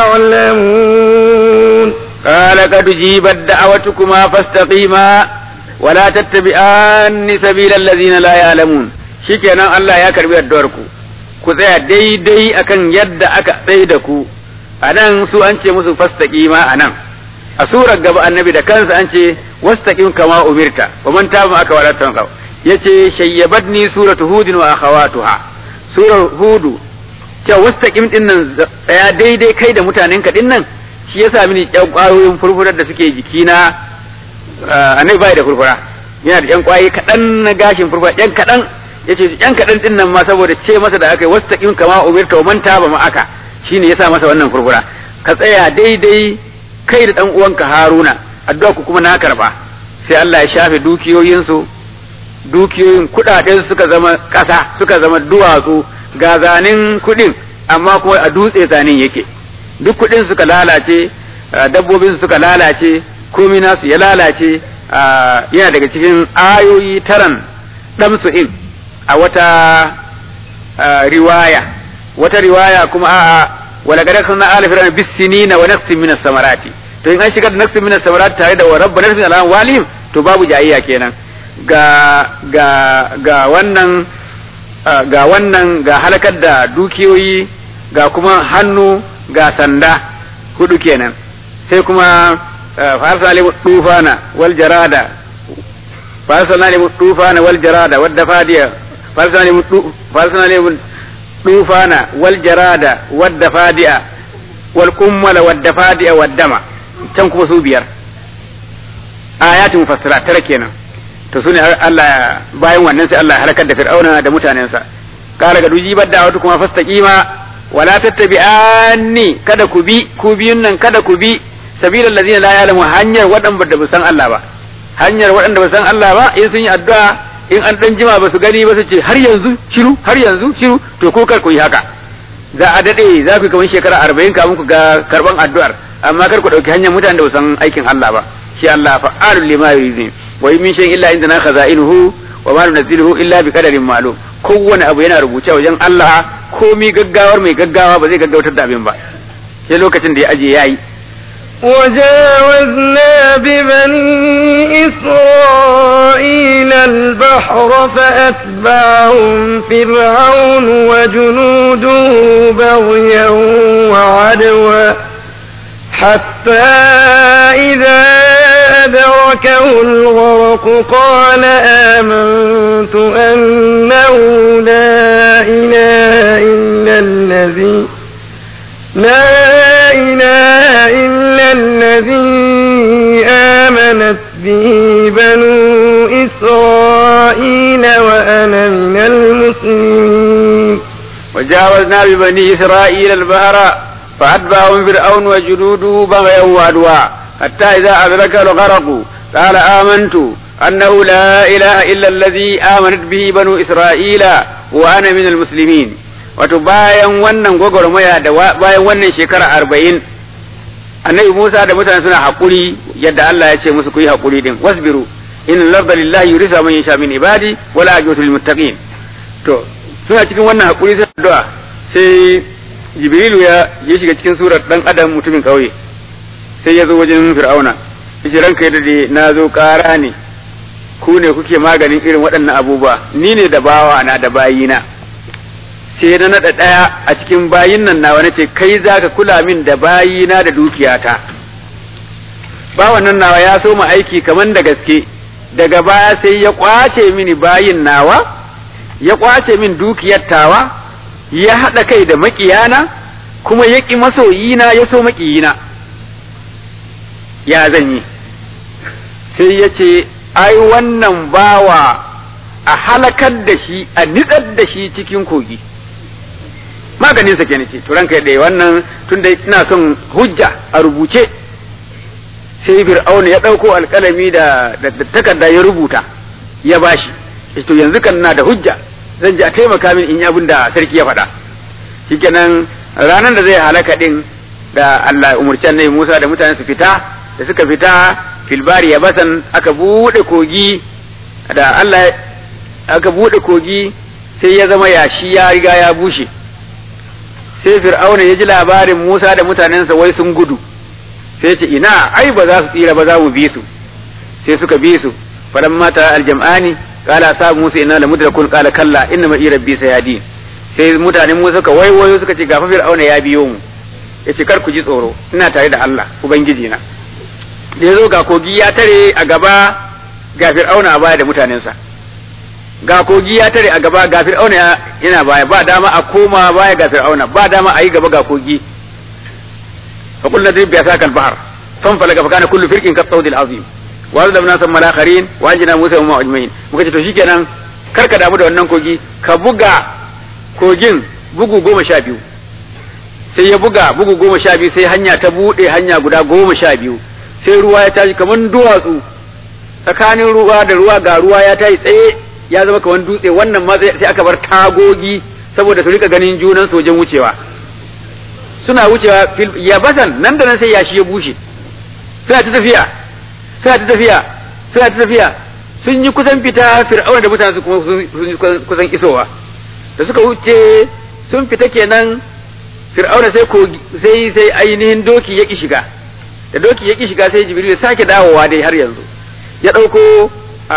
يعلمون. قال قد أجيبت دعوتكما فاستقيما ولا تتبعان سبيل الذين لا يعلمون. shikenan Allah ya karbi addu'arku, ku tsaya daidai akan yadda aka tsaye da ku. Anan su an ce musu fastaqima, anan a surar gaba annabi da kansa an ce wastaqim kama umirta wa man taba aka wala tanqa. Yace shayyabatni suratu hudin wa akhawatuha, surar hudu ce wastaqim din nan tsaya daidai kai da mutanen ka din nan, shi yasa mini ƴan ƙwayoyin furfurar da suke jikina. Annabi bai da furfura, yana da ƴan ƙwayoyi kaɗan na gashin furfura, ƴan kaɗan. Yace ƴan kaɗan din nan ma saboda ce masa da aka yi wastaqim kama umirta wa man taba ma aka, shine yasa masa wannan furfura. Ka tsaya daidai kai da dan uwanka Haruna, addu'a ku kuma na karba. Sai Allah ya shafe dukiyoyin su, dukiyoyin kudaden suka zama kasa, suka zama duwatsu, ga zanin kudin amma kuma a dutse zanin yake. Duk kudin suka lalace, dabbobin suka lalace, komai nasu ya lalace. Yana daga cikin ayoyi taran damsu'in a wata riwaya. Wata riwaya kuma a'a wala qad akhadna ala fir'auna bis-sinina wa naqsin min as-samarati. To in an shiga da naqsin min as-samarati tare da rabbana naqsin ala walihim, to babu jayayya kenan. Ga ga ga wannan ga wannan ga halakar da dukiyoyi, ga kuma hannu, ga sanda, hudu kenan. Sai kuma farsa alayhi tufana wal jarada, farsa alayhi tufana wal jarada wadda fadiya, farsa alayhi farsa alayhi tufana wal jarada wadda fadi'a wal kummala wadda fadi'a waddama. Can kuma su biyar ayatin mufassira tara kenan. To sune Allah bayan wannan sai Allah halakar da fir'auna da mutanensa. Kara ga duji badda wata kuma fastaqima wala tattabi'anni, kada ku bi, ku biyun nan kada ku bi sabilal ladina la ya'lamu, hanyar wadanda ba san Allah ba, hanyar wadanda ba san Allah ba. In sun yi addu'a in an dan jima ba su gani ba su ce har yanzu shiru, har yanzu shiru, to ko kar ku yi haka. Za a dade, za ku kamar shekara arba'in kamun ku ga karban addu'ar, amma kar ku dauki hanyar mutanen da ba san aikin Allah ba. Shi Allah fa'alul lima yurid, wa in min shay'in illa indana khaza'inuhu wa ma nunzilu illa bi qadarin ma'lum. Kowane abu yana rubuce wajen Allah, komai gaggawar mai gaggawa ba zai gaggautar da abin ba, sai lokacin da ya aje yayi. وجاوزنا ببني إسرائيل البحر فأتبعهم فرعون وجنوده بغيا وعدوا حتى إذا أدركه الغرق قال آمنت أنه لا إله إلا الذي لا إله إلا الذي آمنت به بنو إسرائيل وأنا من المسلمين. وجاوزنا ببني إسرائيل البحر فأتبعهم فرعون وجنوده بغيا وعدوا حتى إذا أدرك الغرق قال آمنت أنه لا إله إلا الذي آمنت به بنو إسرائيل وأنا من المسلمين. wato bayan wannan gwagwarmaya da bayan wannan shekara arba'in annabi Musa da mutane suna haƙuri yadda Allah ya ce musu ku yi haƙuri din wasbiru innal larda lillahi yurisa man yasha min ibadi wala ajru lil muttaqin. To suna cikin wannan haƙuri sai addu'a sai Jibrilu ya ya shiga cikin surar dan adam mutumin kauye sai ya zo wajen Fir'auna yace ranka yadda na zo ƙara ne ku ne kuke maganin irin waɗannan abubuwa ni ne da bawa na da bayina sai na naɗa ɗaya a cikin bayin nan nawa nace kai zaka kula min da bayina da dukiyata. Bawan nan nawa ya so mu aiki kaman da gaske daga baya sai ya kwace mini bayin nawa ya kwace min dukiyar tawa ya haɗa kai da maƙiyana kuma ya ƙi masoyina ya so maƙiyina ya zan yi. Sai ya ce ai wannan bawa a halakar da shi a nitsar da shi cikin kogi maganin sa kenan ce to ranka dai wannan tunda ina son hujja a rubuce sai Fir'auna ya dauko alkalami da takarda ya rubuta ya bashi to yanzu kan na da hujja zan ji a taimaka min in yi abin da sarki ya faɗa. Shikenan ranar da zai halaka din da Allah umurci annabi Musa da mutane su fita da suka fita filbari ya basan aka bude kogi da Allah aka bude kogi sai ya zama yashi ya riga ya bushe. Sai Fir'auna ya ji labarin Musa da mutanensa wai sun gudu sai ce ina ai ba za su tsira ba za mu bi su sai suka bi su fadan mata aljam'ani qala sa Musa inna la mudrakun qala kalla inna ma rabbi sayadi. Sai mutanen Musa suka waiwayo suka ce gafa Fir'auna ya biyo mu yace kar ku ji tsoro ina tare da Allah ubangiji na. Da yazo ga kogi ya tare a gaba ga Fir'auna a baya da mutanensa ga kogi ya tare a gaba ga Fir'auna yana baya ba dama a koma baya ga Fir'auna ba dama a yi gaba ga kogi. fa kullu dhib bi asakal bahr fan falaga fa kana kullu firqin ka sawdil azim wa azlamna thumma al-akharin wa anjina Musa wa ajmain. Muka ce to shikenan kar ka damu da wannan kogi ka buga kogin bugu goma sha biyu. Sai ya buga bugu goma sha biyu sai hanya ta bude hanya guda goma sha biyu sai ruwa ya tashi kaman duwatsu tsakanin ruwa da ruwa ga ruwa ya tashi tsaye ya zama kaman dutse wannan ma sai aka bar tagogi saboda su rika ganin junan su wajen wucewa suna wucewa ya basan nan da nan sai yashi ya bushe suna ta tafiya suna ta tafiya suna ta tafiya sun yi kusan fita Fir'auna da mutane su kuma sun yi kusan isowa da suka wuce sun fita kenan Fir'auna sai sai sai ainihin doki ya ki shiga da doki ya ki shiga sai Jibril ya sake dawowa dai har yanzu ya dauko a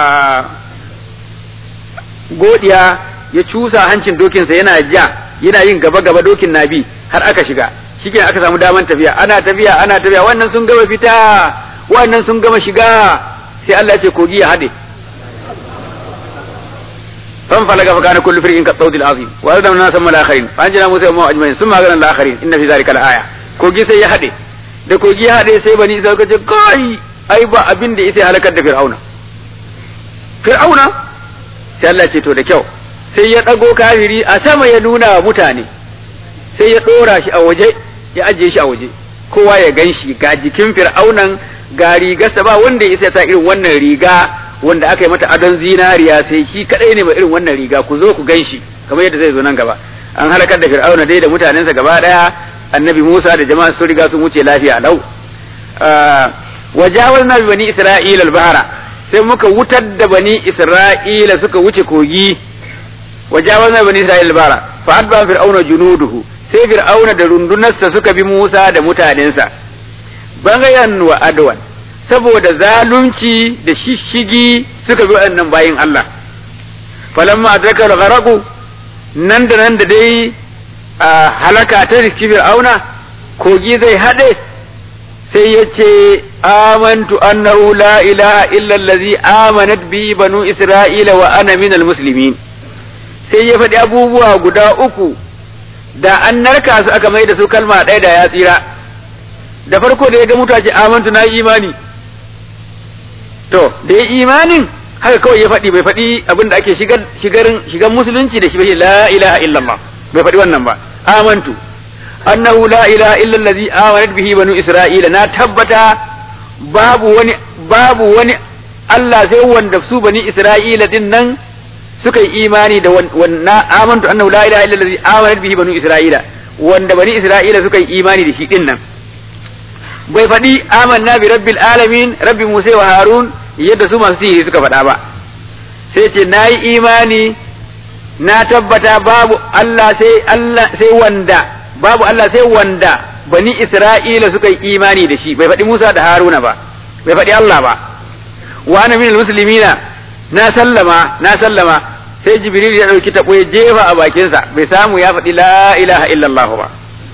godiya ya cusa hancin dokinsa yana ja yana yin gaba gaba dokin nabi har aka shiga shike aka samu daman tafiya ana tafiya ana tafiya wannan sun gama fita wannan sun gama shiga sai Allah ya ce kogi ya hade fan falaga fa kana kullu firqin ka sawdil azim wa adamna samma al-akharin fa anjina Musa wa ajmain thumma agana al-akharin inna fi dhalika al-aya kogi sai ya hade da kogi ya hade sai bani Isra'ila ce kai ai ba abin da yake halakar da Fir'auna Fir'auna sai Allah ce to da kyau sai ya dago kafiri a sama ya nuna wa mutane sai ya dora shi a waje ya ajiye shi a waje kowa ya ganshi ga jikin Fir'aunan ga rigarsa ba wanda ya isa ta irin wannan riga wanda aka yi mata adon zinariya sai shi kadai ne ba irin wannan riga ku zo ku ganshi kamar yadda zai zo nan gaba an halakar da Fir'auna dai da mutanensa gaba daya annabi Musa da jama'a sun riga sun wuce lafiya lau wajawalna bi bani Isra'ila al-bahra sai muka wutar da bani Isra'ila suka wuce kogi wajawalna bani Isra'ila al-bahra fa adba fir'auna junuduhu sai Fir'auna da rundunarsa suka bi Musa da mutanensa bagayan wa adwan saboda zalunci da shishigi suka bi wannan bayin Allah falamma adraka al-gharaqu nan da nan da dai halaka ta riski Fir'auna kogi zai hade sai yace amantu annahu la ilaha illa allazi amanat bi banu isra'ila wa ana minal muslimin sai ya faɗi abubuwa guda uku da an narka su aka mai da su kalma ɗaya da ya tsira da farko da ya ga mutace amantu na imani to da ya imanin haka kawai ya faɗi bai faɗi abin da ake shigar shigarin shigan musulunci da shi bai la ilaha illallah bai faɗi wannan ba amantu annahu la ilaha illa allazi amanat bihi banu isra'ila na tabbata babu wani babu wani Allah sai wanda su bani isra'ila din nan suka yi imani da wannan amantu annahu la ilaha illa allazi amanat bihi banu isra'ila wanda bani isra'ila suka yi imani da shi din nan bai faɗi amanna bi rabbil alamin rabbi musa wa harun yadda su masu sihiri suka faɗa ba sai ce nayi imani na tabbata babu Allah sai Allah sai wanda babu Allah sai wanda bani isra'ila suka yi imani da shi bai faɗi musa da haruna ba bai faɗi Allah ba wa ana minal muslimina na sallama na sallama sai jibril ya dauki tabo ya jefa a bakin sa bai samu ya faɗi la ilaha illallah ba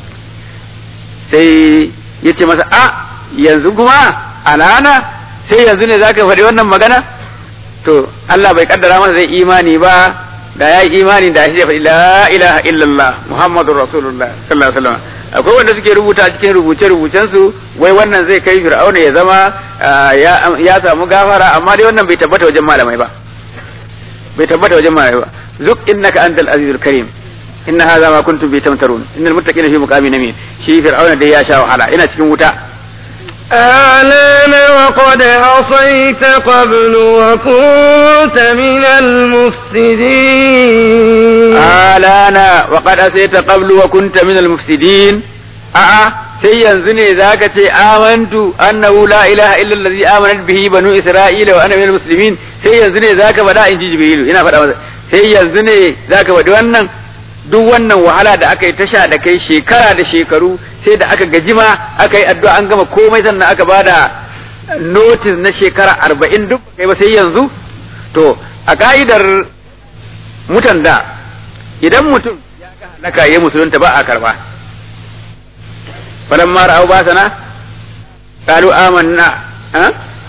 sai yace masa a yanzu kuma alana sai yanzu ne zaka faɗi wannan magana to Allah bai kaddara masa zai imani ba da yayi imani da shi ya faɗi la ilaha illallah muhammadur rasulullah sallallahu alaihi wasallam akwai wanda suke rubuta cikin rubuce rubucen su wai wannan zai kai fir'auna ya zama ya samu gafara amma dai wannan bai tabbata wajen malamai ba bai tabbata wajen malamai ba zuk innaka antal azizul karim inna hadha ma kuntum bi tamtarun innal muttaqina fi muqamin amin shi fir'auna dai ya sha wahala ina cikin wuta آلان وقد عصيت قبل وكنت من المفسدين آلان وقد عصيت قبل وكنت من المفسدين آه sai yanzu ne zaka ce amantu annahu la ilaha illa allazi amanat bihi banu isra'ila wa ana minal muslimin sai yanzu ne zaka faɗa in ji jibrilu ina faɗa masa sai yanzu ne zaka faɗi wannan duk wannan wahala da aka yi tasha da kai shekara da shekaru sai da aka gajima aka yi addu'a an gama komai sannan aka bada notice na shekara arba'in duk kai ba sai yanzu to a ka'idar mutan da idan mutum ya ga halaka ya musulunta ba a karba falamma ra'au basana qalu amanna ha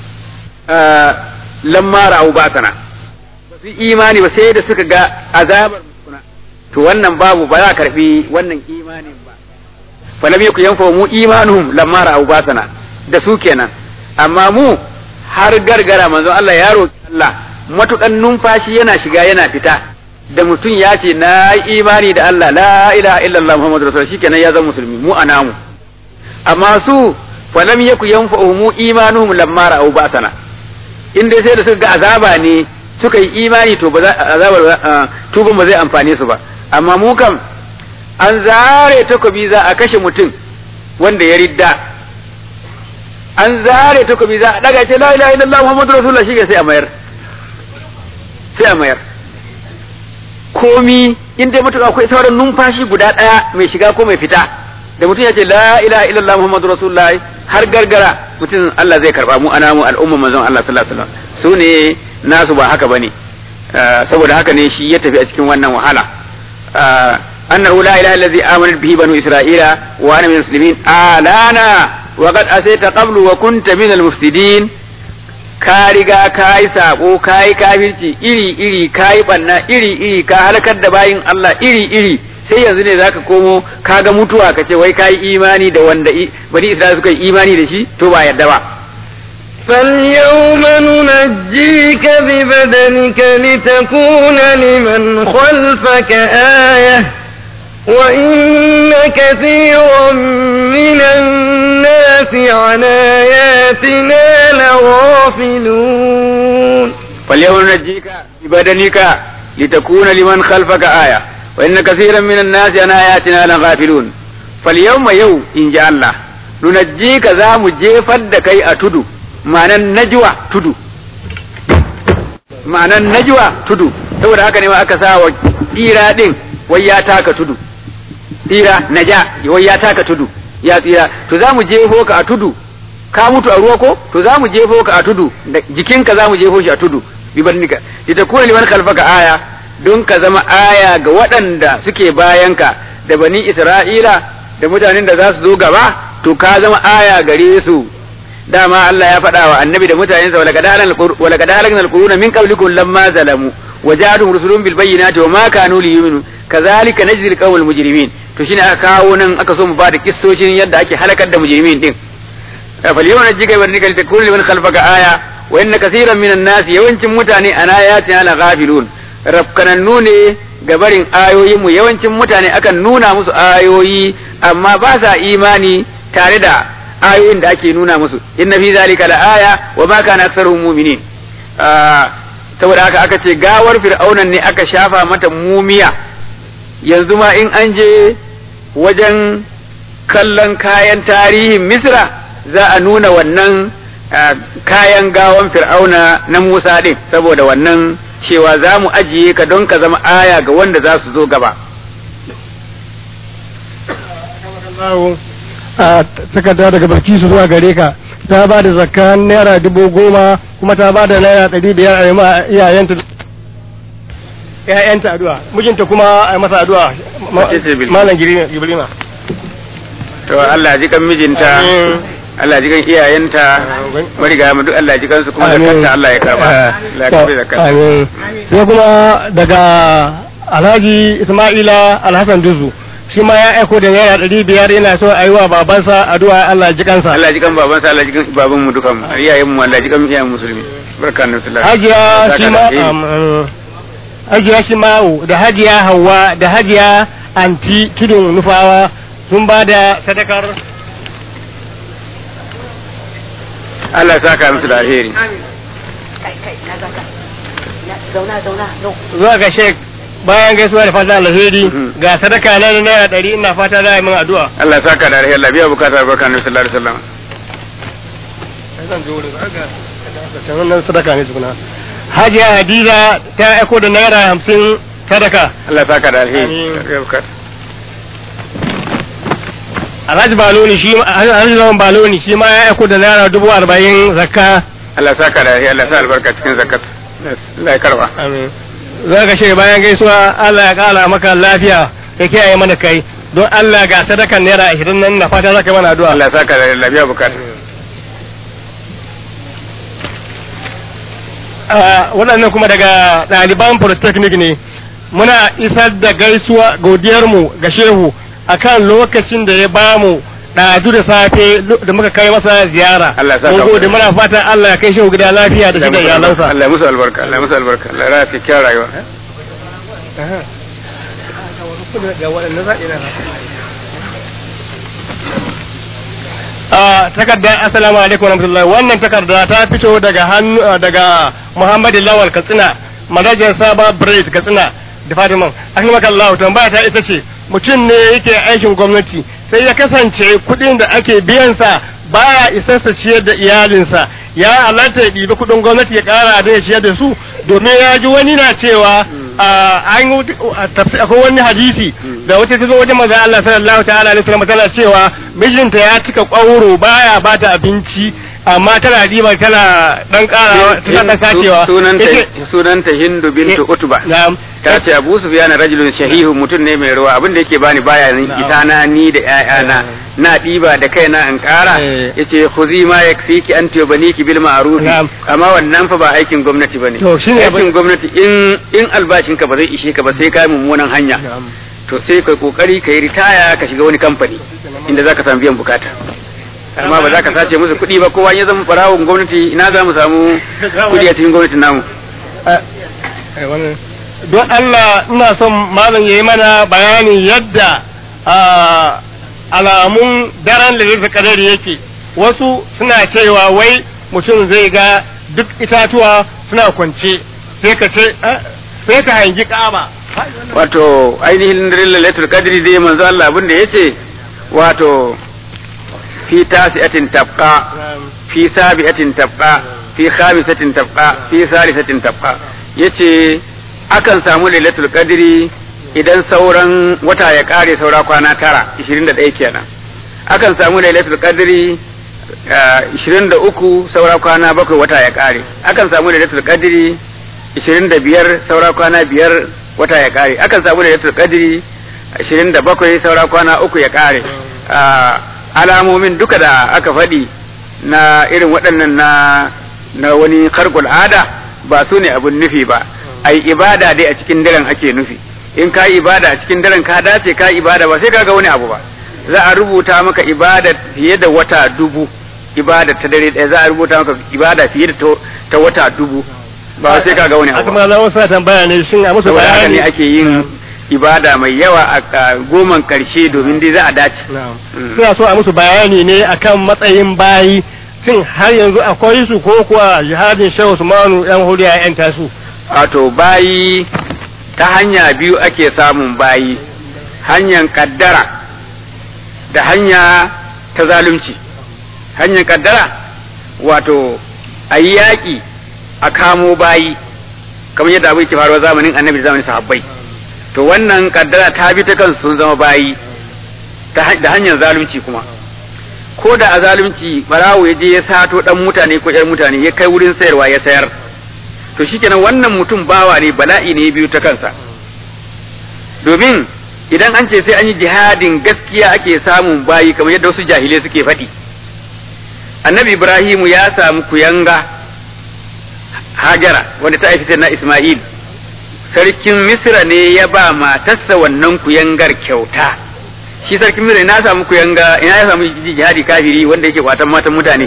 lamma ra'au basana ba su imani ba sai da suka ga azabar to wannan babu ba za a karbi wannan imanin ba falam yaku yanfa mu imanuhum lamma ra'u basana da su kenan amma mu har gargara manzo Allah ya roki Allah matukan numfashi yana shiga yana fita da mutum ya ce na imani da Allah la ilaha illallah muhammadur rasul shikenan ya zama musulmi mu anamu amma su falam yaku yanfa mu imanuhum lamma ra'u basana in dai sai da suka ga azaba ne suka yi imani to ba za azabar tuban ba zai amfane su ba amma mu kam an zare takobi za a kashe mutum wanda ya ridda an zare takobi za a daga ce la ilaha illallah muhammadu rasulullah shi sai a mayar sai a mayar komi inda mutum akwai sauran numfashi guda daya mai shiga ko mai fita da mutum ya ce la ilaha illallah muhammadu rasulullah har gargara mutum Allah zai karba mu ana mu al'umma manzon Allah sallallahu alaihi wasallam su ne nasu ba haka bane saboda haka ne shi ya tafi a cikin wannan wahala أنه لا إله الذي آمنت به بنو إسرائيل وأنا من المسلمين آلانا وقد أسيت قبل وكنت من المفسدين كارغا كاي سابو كاي كافرتي إري إري كاي بنا إري إري كهلك الدباين الله إري إري sai yanzu ne zaka komo kaga mutuwa kace wai kai imani da wanda bani Isra'ila suka yi imani da shi to ba yadda ba فاليوم ننجيك ببدنك لتكون لمن خلفك آية وإن كثيرا من الناس عن آياتنا لغافلون فاليوم ننجيك ببدنك لتكون لمن خلفك آية وإن كثيرا من الناس عن آياتنا لغافلون فاليوم يوم إن جاء الله ننجيك ذا مجيفد كي أتدو ma'anan najwa tudu ma'anan najwa tudu saboda haka ne ma aka sa wa tsira din wai ya taka tudu tsira naja wai ya taka tudu ya tsira to zamu jefo ka a tudu ka mutu a ruwa ko to zamu jefo ka a tudu jikinka zamu jefo shi a tudu bibarnika litakuna liman khalfaka aya don ka zama aya ga waɗanda suke bayanka da bani Isra'ila da mutanen da za su zo gaba to ka zama aya gare su dama Allah ya faɗa wa annabi da mutanensa wala kad halakna al-quruna min qablikum lamma zalamu waja'atuhum rusulun bil bayyinati wa ma kanu liyu'minu kadhalika najzi al-qawmal mujrimin to shine aka kawo nan aka so mu bada kissoshin yadda ake halakar da mujrimin din fal yawma najika wa nikal takunu liman khalfaka aya wa inna kaseeran minan nas yawancin mutane an ayatina la ghafilun rafkanannu ne ga barin ayoyin mu yawancin mutane akan nuna musu ayoyi amma ba sa imani tare da ayoyin da ake nuna musu inna fi zalika la aya wa ma kana aktsaruhum mu'minin saboda haka aka ce gawar fir'aunan ne aka shafa mata mumiya yanzu ma in an je wajen kallon kayan tarihin misra za a nuna wannan kayan gawan fir'auna na musa din saboda wannan cewa za mu ajiye ka don ka zama aya ga wanda za su zo gaba a takarda daga barci su zuwa gare ka ta ba da zakka naira dubu goma kuma ta ba da naira ɗari biyar a yi ma iyayenta iyayenta addu'a mijinta kuma a yi masa addu'a malam gibrima to Allah ji kan mijinta Allah ji kan iyayenta mariga mu duk Allah ji kansu kuma zakarta Allah ya karba Allah ya karba zakarta amin sai kuma daga Alhaji Isma'ila Alhassan Duzu shi ma ya aiko da naira ɗari biyar yana so a yi wa babansa addu'a Allah ji kansa Allah ji kan babansa Allah ji kan baban mu dukan mu iyayen mu Allah ji kan iyayen musulmi barka da sallah Hajiya shi ma Hajiya shi ma da Hajiya Hawwa da Hajiya Anti Tudun Nufawa sun ba da sadakar Allah saka musu da alheri kai kai na zaka zauna zauna zuwa ga Sheikh bayan gaisuwa da fata alheri ga sadaka na naira ɗari ina fata za a yi min addu'a Allah saka da alheri Allah biya bukatar barka da sallallahu alaihi wasallam wannan sadaka ne tukuna Hajiya Hadiza ta aiko da naira hamsin sadaka Allah saka da alheri Alhaji Baloni shi Alhaji Zaman Baloni shi ma ya aiko da naira dubu arba'in zakka Allah saka da alheri Allah sa albarka cikin zakat Allah ya karba amin za ka shirya bayan gaisuwa Allah ya kara maka lafiya ya kiyaye mana kai don Allah ga sadakan naira ashirin nan na fata za ka yi mana addu'a Allah saka da lafiya bukata waɗannan kuma daga ɗaliban polytechnic ne muna isar da gaisuwa godiyarmu ga shehu akan lokacin da ya bamu ɗazu da safe da muka kai masa ziyara mun gode muna fatan Allah ya kai shehu gida lafiya da shi da iyalansa Allah ya musu albarka Allah ya musu albarka Allah ya rafi kyar rayuwa a takarda assalamu alaikum warahmatullahi wannan takarda ta fito daga hannu daga Muhammad Lawal Katsina manajan Saba Bread Katsina da Fatiman akmaka Allah tambaya ta ita ce mutum ne yake aikin gwamnati sai ya kasance kuɗin da ake biyan sa baya isarsa ciyar da iyalinsa ya halatta ya ɗibi kuɗin gwamnati ya ƙara da ya ciyar da su domin ya ji wani na cewa an akwai wani hadisi da wata ta zo wajen maza Allah sallallahu ta'ala alaihi wasallam tana cewa mijinta ya cika ƙwauro baya bata abinci amma tana diba tana dan ƙara tana dan sacewa sunanta sunanta Hindu bintu Utba ta ce Abu Sufyan rajulun shahihu mutum ne mai ruwa abin da yake bani baya isana ni da ƴaƴana na diba da kaina in ƙara yace khuzi ma yakfiki anti wa baniki bil ma'ruf amma wannan fa ba aikin gwamnati bane aikin gwamnati in in albashin ka ba zai ishe ka ba sai kai mummunan hanya to sai kai kokari kai ritaya ka shiga wani kamfani inda zaka samu biyan bukata amma ba za ka sace musu kuɗi ba kowa ya zama farawon gwamnati ina za mu samu kuɗi a cikin gwamnatin namu don Allah ina son malam yayi mana bayanin yadda alamun daren lailatul qadar yake wasu suna cewa wai mutum zai ga duk itatuwa suna kwance sai ka ce sai ka hangi kama wato ainihin daren lailatul qadri dai manzo Allah abin da yace wato fi tasi'atin tabqa fi sabi'atin tabqa fi khamisatin tabqa fi salisatin tabqa yace akan samu lailatul qadri idan sauran wata ya kare saura kwana tara ishirin da ɗaya kenan akan samu lailatul qadri ishirin da uku saura kwana bakwai wata ya kare akan samu lailatul qadri ishirin da biyar saura kwana biyar wata ya kare akan samu lailatul qadri ishirin da bakwai saura kwana uku ya kare alamomin duka da aka faɗi na irin waɗannan na na wani karkul ada ba su ne abun nufi ba ai ibada dai a cikin daren ake nufi in ka yi ibada a cikin daren ka dace ka yi ibada ba sai ka ga wani abu ba za a rubuta maka ibada fiye da wata dubu ibada ta dare ɗaya za a rubuta maka ibada fiye da ta wata dubu ba sai ka ga wani abu kuma Allah wasu tambaya ne shin a musu saboda haka bayani ne ake yin ibada mai yawa a goman karshe domin dai za a dace suna so a musu bayani ne akan matsayin bayi shin har yanzu akwai su ko kuwa jihadin Shehu Usmanu yan hudu ya yanta su wato bayi ta hanya biyu ake samun bayi hanyar kaddara da hanya ta zalunci hanyar kaddara wato a yi yaƙi a kamo bayi kamar yadda abu ke faruwa zamanin annabi da zamanin sahabbai to wannan kaddara ta bi ta kansu sun zama bayi da hanyar zalunci kuma ko da a zalunci barawo ya je ya sato dan mutane ko yar mutane ya kai wurin sayarwa ya sayar to shikenan wannan mutum bawa ne bala'i ne biyu ta kansa domin idan an ce sai an yi jihadin gaskiya ake samun bayi kamar yadda wasu jahilai suke faɗi annabi ibrahimu ya samu kuyanga hajara wanda ta haifi na isma'il sarkin misra ne ya ba matarsa wannan kuyangar kyauta shi sarkin misra na samu kuyanga ina ya samu jihadi kafiri wanda yake kwatan matan mutane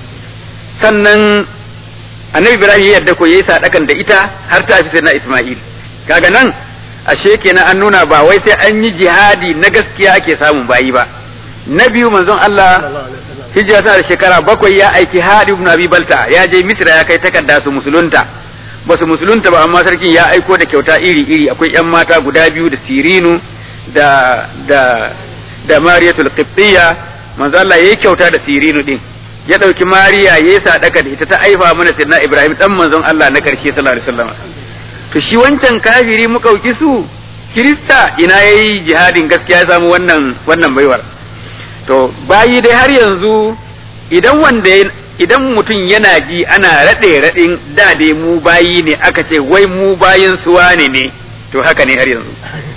sannan annabi ibrahim ya yarda ko yayi sadakan da ita har ta haifi na isma'il kaga nan ashe kenan an nuna ba wai sai an yi jihadi na gaskiya ake samun bayi ba na biyu manzon Allah hijira ta da shekara bakwai ya aiki Hadi ibn Abi Balta ya je Misra ya kai takarda su musulunta ba su musulunta ba amma sarkin ya aiko da kyauta iri iri akwai yan mata guda biyu da Sirinu da da da Mariyatul Qibtiyya manzo Allah yayi kyauta da Sirinu din ya dauki Mariya yayi sadaka da ita ta aifa mana sirna Ibrahim dan manzon Allah na karshe sallallahu alaihi wasallam to shi wancan kafiri mukauki su Kirista ina yayi jihadin gaskiya ya samu wannan wannan baiwar to bayi dai har yanzu idan wanda idan mutum yana ji ana rade radin da dai mu bayi ne aka ce wai mu bayin suwa ne ne to haka ne har yanzu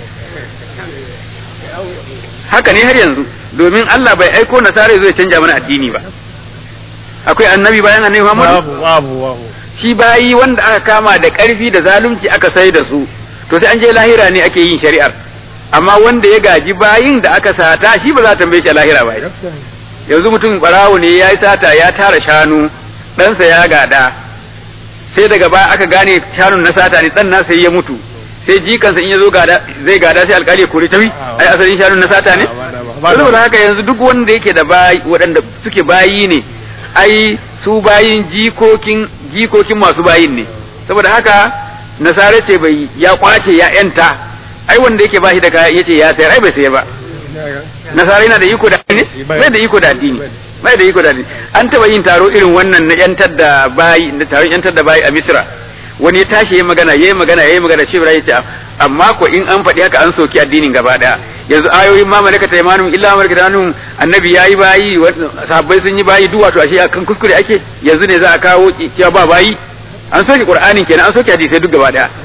haka ne har yanzu domin Allah bai aiko nasara zai canja mana addini ba akwai annabi bayan annabi Muhammad babu babu babu shi bayi wanda aka kama da karfi da zalunci aka sai da su to sai an je lahira ne ake yin shari'ar amma wanda ya gaji bayin da aka sata shi ba za ta tambaye shi a lahira ba yanzu mutum barawo ne ya yi sata ya tara shanu ɗansa ya gada sai daga baya aka gane shanun na sata ne ɗan nasa ya mutu sai jikansa in ya zo gada zai gada sai alƙali ya kore tawi ai asalin shanun na sata ne saboda haka yanzu duk wanda yake da bayi waɗanda suke bayi ne ai su bayin jikokin jikokin masu bayin ne saboda haka nasara ce bai ya kwace ya yanta ai wanda yake bashi da kaya yace ya sayar ai bai sayar ba nasara yana da iko da addini bai da iko da addini bai da iko da addini an taba yin taro irin wannan na yantar da bayi na taron yantar da bayi a Misra wani ya tashi yayin magana yayin magana yayin magana shi Ibrahim yace amma ko in an faɗi haka an soki addinin gaba daya yanzu ayoyin ma malaka taymanu illa malaka taymanu annabi yayi bayi sahabbai sun yi bayi duk wato ashe akan kuskure ake yanzu ne za a kawo cewa ba bayi an soki Qur'anin kenan an soki hadisi duk gaba daya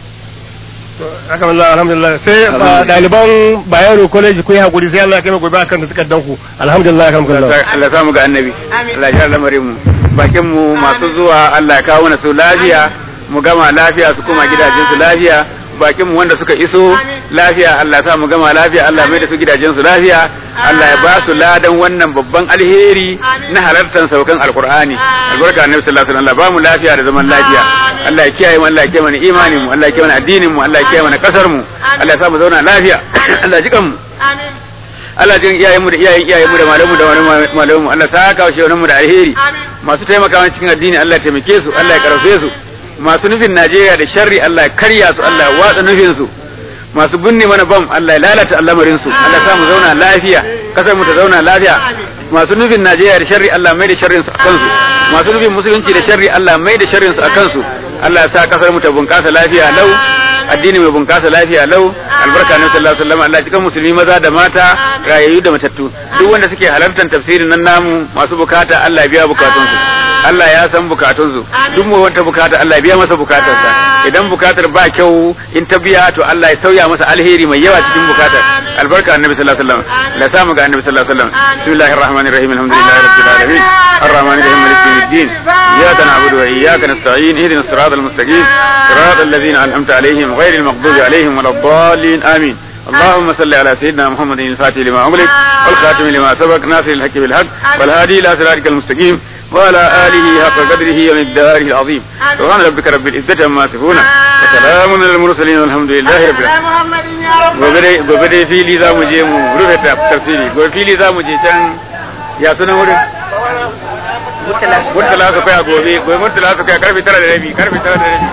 haka wallahi alhamdulillah sai daliban Bayero College ku yi hakuri sai Allah ya kai gobe akan takaddan ku alhamdulillah alhamdulillah Allah ya samu ga annabi Allah ya yarda lamarin mu bakin mu masu zuwa Allah ya kawo na su lafiya mu gama lafiya su kuma gidajen su lafiya bakin mu wanda suka iso lafiya Allah ya sa mu gama lafiya Allah mai da su gidajen su lafiya Allah ya ba su ladan wannan babban alheri na halartar saukan alqur'ani albarka annabi sallallahu alaihi wasallam ba mu lafiya da zaman lafiya Allah ya kiyaye mu Allah ya kiyaye mana imanin mu Allah ya kiyaye mana addinin mu Allah ya kiyaye mana kasar mu Allah ya sa mu zauna lafiya Allah ya jikan mu amin Allah ya jikan iyayen mu da iyayen iyayen mu da malamu da malamu Allah ya saka wa shehunan mu da alheri masu taimakawa cikin addini Allah ya taimake su Allah ya karfe su masu nufin Najeriya da sharri Allah ya karya su Allah ya watsa nufin su masu binne mana bam Allah ya lalata al'amarin su Allah ya sa mu zauna lafiya kasar mu ta zauna lafiya masu nufin Najeriya da sharri Allah mai da sharrin su akan su masu nufin musulunci da sharri Allah mai da sharrin su akan su Allah ya sa kasar mu ta bunkasa lafiya lau addini mai bunkasa lafiya lau albarka na sallallahu alaihi wasallam Allah cikin musulmi maza da mata rayayyu da matattu duk wanda suke halartar tafsirin nan namu masu bukata Allah ya biya bukatun su Allah ya san bukatun su duk mu wanda bukata Allah ya biya masa bukatarsa idan bukatar ba kyau in ta biya to Allah ya sauya masa alheri mai yawa cikin bukatar albarka annabi sallallahu alaihi wasallam la samu ga annabi sallallahu alaihi wasallam bismillahir rahmanir rahim alhamdulillahi rabbil alamin arrahmanir rahim maliki yawmiddin iyyaka na'budu wa iyyaka nasta'in ihdinas siratal mustaqim siratal ladzina an'amta alaihim ghayril maghdubi alaihim waladdallin amin اللهم صل على سيدنا محمد الفاتح لما أغلق والخاتم لما سبق ناصر الحق بالحق والهادي إلى صراطك المستقيم وعلى آله حق قدره ومقداره العظيم سبحان ربك رب العزة عما يصفون وسلام على المرسلين والحمد لله رب العالمين gobe dai fili za mu je mu rufe tafsiri gobe fili za mu je can ya sunan wurin murtala su kai a gobe gobe murtala su kai karfe tara da rabi karfe tara da rabi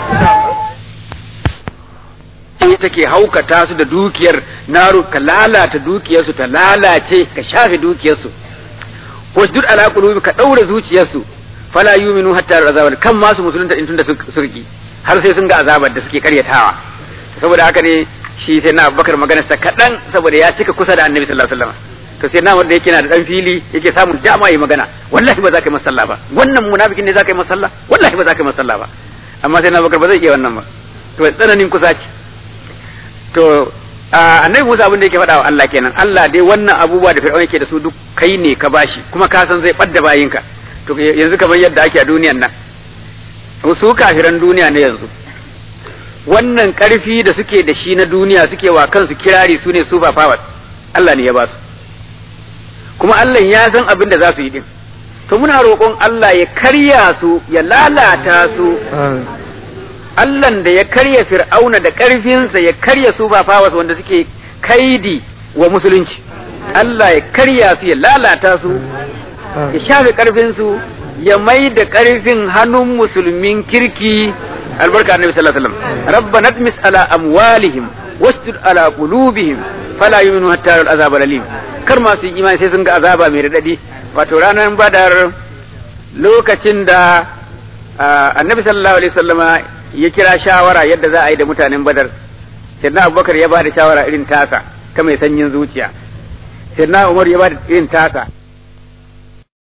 ita ke haukata su da dukiyar naru ka lalata dukiyarsu ta lalace ka shafe dukiyarsu wasjud ala qulubi ka daure zuciyarsu fala yu'minu hatta azabar kan ma su musulunta din tunda surki har sai sun ga azabar da suke karyatawa saboda haka ne shi sai na Abubakar magana sa kadan saboda ya cika kusa da Annabi sallallahu alaihi wasallam to sai na wanda yake na da dan fili yake samun dama yi magana wallahi ba za ka yi masalla ba wannan munafikin ne za ka yi masalla wallahi ba za ka yi masalla ba amma sai na Abubakar ba zai iya wannan ba to tsananin kusa ce to Annabi Musa abin da yake faɗa wa Allah kenan Allah dai wannan abubuwa da Fir'auna yake da su duk kai ne ka bashi kuma ka san zai ɓadda bayinka to yanzu kamar yadda ake a duniyan nan su kafiran duniya ne yanzu wannan ƙarfi da suke da shi na duniya suke wa kansu kirari su ne super powers Allah ne ya ba su kuma Allah ya san abin da za su yi din to muna roƙon Allah ya karya su ya lalata su Allahn da ya karya Fir'auna da ƙarfinsa ya karya super powers wanda suke kaidi wa musulunci Allah ya karya su ya lalata su ya shafe ƙarfinsu ya mai da ƙarfin hannun musulmin kirki albarka annabi sallallahu alaihi wasallam rabbana tmis ala amwalihim wasjud ala qulubihim fala yu'minu hatta yaral azab alim kar ma su imani sai sun ga azaba mai radadi wato ranar badar lokacin da annabi sallallahu alaihi wasallama ya kira shawara yadda za a yi da mutanen badar sayyidina abubakar ya ba da shawara irin tasa ta mai sanyin zuciya sayyidina umar ya ba da irin tasa